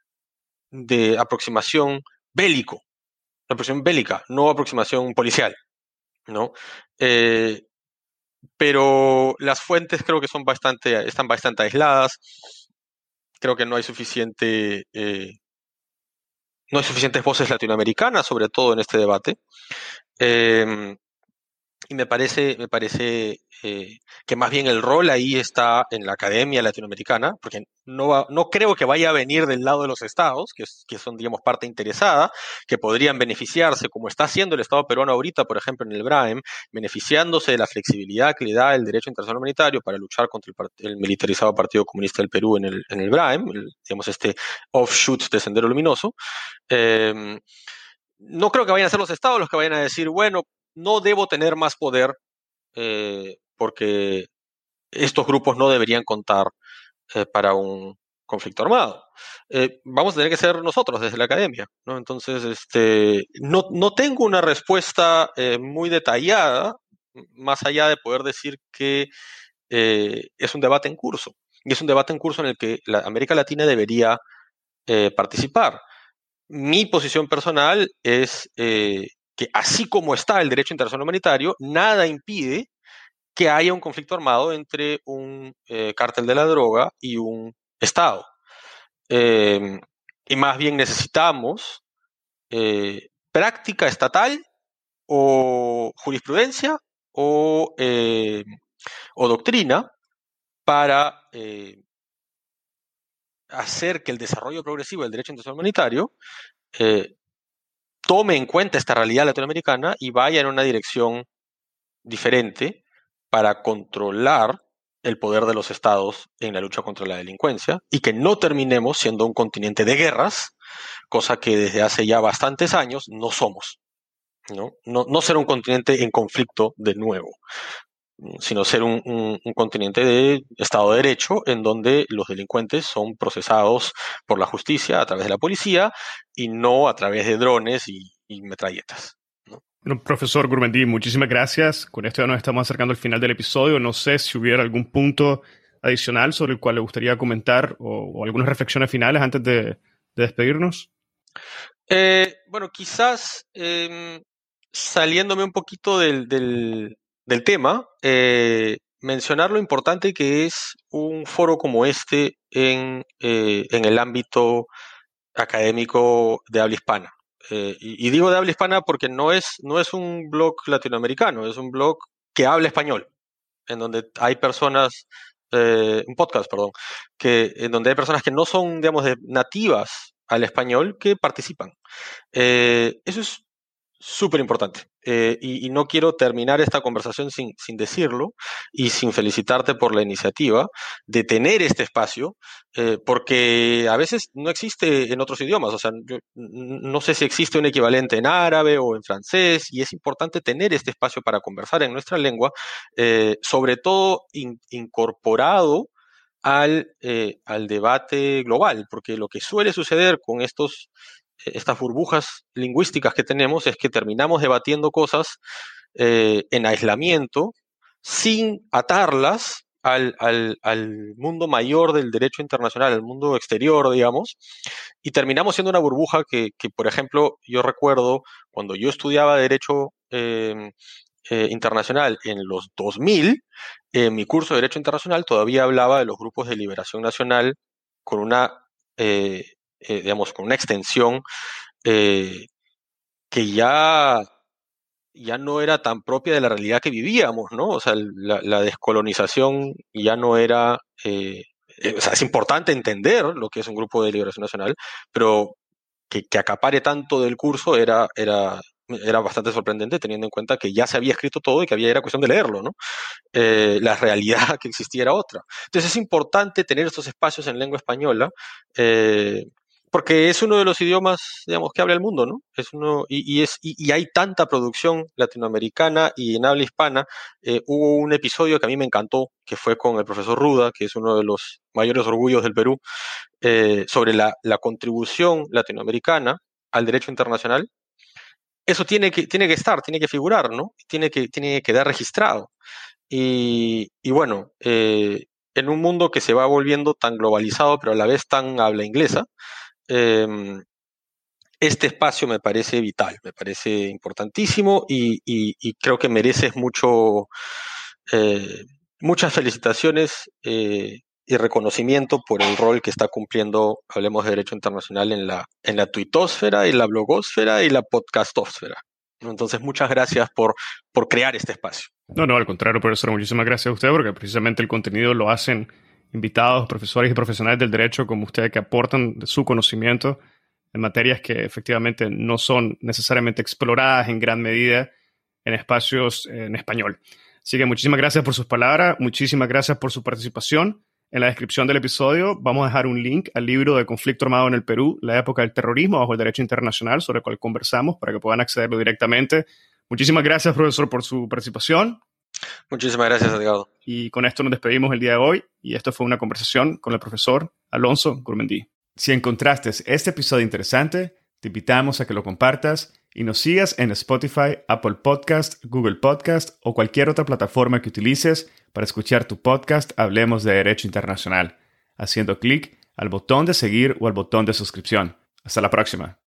de aproximación bélico, aproximación bélica, no aproximación policial, ¿no? Eh, pero las fuentes creo que son bastante, están bastante aisladas. Creo que no hay suficiente, eh, no hay suficientes voces latinoamericanas, sobre todo en este debate. Eh, Y me parece, me parece eh, que más bien el rol ahí está en la academia latinoamericana, porque no, va- no creo que vaya a venir del lado de los estados, que, es- que son, digamos, parte interesada, que podrían beneficiarse, como está haciendo el Estado peruano ahorita, por ejemplo, en el B R A E M, beneficiándose de la flexibilidad que le da el derecho internacional humanitario para luchar contra el, part- el militarizado Partido Comunista del Perú en el, en el B R A E M, el- digamos, este offshoot de Sendero Luminoso. Eh, no creo que vayan a ser los estados los que vayan a decir, bueno, no debo tener más poder eh, porque estos grupos no deberían contar eh, para un conflicto armado. Eh, vamos a tener que ser nosotros desde la academia, ¿no? Entonces, este, no, no tengo una respuesta eh, muy detallada, más allá de poder decir que eh, es un debate en curso. Y es un debate en curso en el que la América Latina debería eh, participar. Mi posición personal es eh, que así como está el derecho internacional humanitario, nada impide que haya un conflicto armado entre un eh, cártel de la droga y un Estado. Eh, y más bien necesitamos eh, práctica estatal o jurisprudencia o, eh, o doctrina para eh, hacer que el desarrollo progresivo del derecho internacional humanitario eh, tome en cuenta esta realidad latinoamericana y vaya en una dirección diferente para controlar el poder de los estados en la lucha contra la delincuencia y que no terminemos siendo un continente de guerras, cosa que desde hace ya bastantes años no somos. No, no, no ser un continente en conflicto de nuevo, sino ser un, un, un continente de Estado de Derecho en donde los delincuentes son procesados por la justicia a través de la policía y no a través de drones y, y metralletas. ¿No? Bueno, profesor Gurmendi, muchísimas gracias. Con esto ya nos estamos acercando al final del episodio. No sé si hubiera algún punto adicional sobre el cual le gustaría comentar o, o algunas reflexiones finales antes de, de despedirnos? Eh, bueno, quizás eh, saliéndome un poquito del, del, del tema, eh, mencionar lo importante que es un foro como este en, eh, en el ámbito académico de habla hispana. Eh, y, y digo de habla hispana porque no es, no es un blog latinoamericano, es un blog que habla español, en donde hay personas, eh, un podcast, perdón, que, en donde hay personas que no son, digamos, de, nativas al español que participan. Eh, eso es súper importante. Eh, y, y no quiero terminar esta conversación sin, sin decirlo y sin felicitarte por la iniciativa de tener este espacio, eh, porque a veces no existe en otros idiomas. O sea, yo n- no sé si existe un equivalente en árabe o en francés, y es importante tener este espacio para conversar en nuestra lengua, eh, sobre todo in- incorporado al, eh, al debate global, porque lo que suele suceder con estos estas burbujas lingüísticas que tenemos es que terminamos debatiendo cosas eh, en aislamiento sin atarlas al, al, al, mundo mayor del derecho internacional, al mundo exterior, digamos, y terminamos siendo una burbuja que, que por ejemplo, yo recuerdo cuando yo estudiaba derecho eh, eh, internacional en los dos mil, en mi curso de derecho internacional todavía hablaba de los grupos de liberación nacional con una, eh, eh, digamos, con una extensión eh, que ya, ya no era tan propia de la realidad que vivíamos, ¿no? O sea, la, la descolonización ya no era... Eh, eh, o sea, es importante entender lo que es un grupo de liberación nacional, pero que, que acapare tanto del curso era, era, era bastante sorprendente teniendo en cuenta que ya se había escrito todo y que había era cuestión de leerlo, ¿no? Eh, la realidad que existía era otra. Entonces es importante tener estos espacios en lengua española, eh, porque es uno de los idiomas, digamos, que habla el mundo, ¿no? Es uno, y, y, es, y, y hay tanta producción latinoamericana y en habla hispana. Eh, hubo un episodio que a mí me encantó, que fue con el profesor Ruda, que es uno de los mayores orgullos del Perú, eh, sobre la, la contribución latinoamericana al derecho internacional. Eso tiene que, tiene que estar, tiene que figurar, ¿no? Tiene que, tiene que quedar registrado. Y, y bueno, eh, en un mundo que se va volviendo tan globalizado, pero a la vez tan habla inglesa, eh, este espacio me parece vital, me parece importantísimo y, y, y creo que mereces mucho, eh, muchas felicitaciones eh, y reconocimiento por el rol que está cumpliendo, hablemos de derecho internacional, en la, en la tuitosfera y la blogosfera y la podcastósfera. Entonces, muchas gracias por, por crear este espacio. No, no, al contrario, profesor, muchísimas gracias a usted, porque precisamente el contenido lo hacen invitados, profesores y profesionales del derecho como usted, que aportan su conocimiento en materias que efectivamente no son necesariamente exploradas en gran medida en espacios en español. Así que muchísimas gracias por sus palabras, muchísimas gracias por su participación. En la descripción del episodio vamos a dejar un link al libro de Conflicto Armado en el Perú, la época del terrorismo bajo el derecho internacional, sobre el cual conversamos, para que puedan accederlo directamente. Muchísimas gracias, profesor, por su participación. Muchísimas gracias, Edgardo. Y con esto nos despedimos el día de hoy. Y esto fue una conversación con el profesor Alonso Gurmendí. Si encontraste este episodio interesante, te invitamos a que lo compartas y nos sigas en Spotify, Apple Podcast, Google Podcast o cualquier otra plataforma que utilices para escuchar tu podcast Hablemos de Derecho Internacional, haciendo clic al botón de seguir o al botón de suscripción. Hasta la próxima.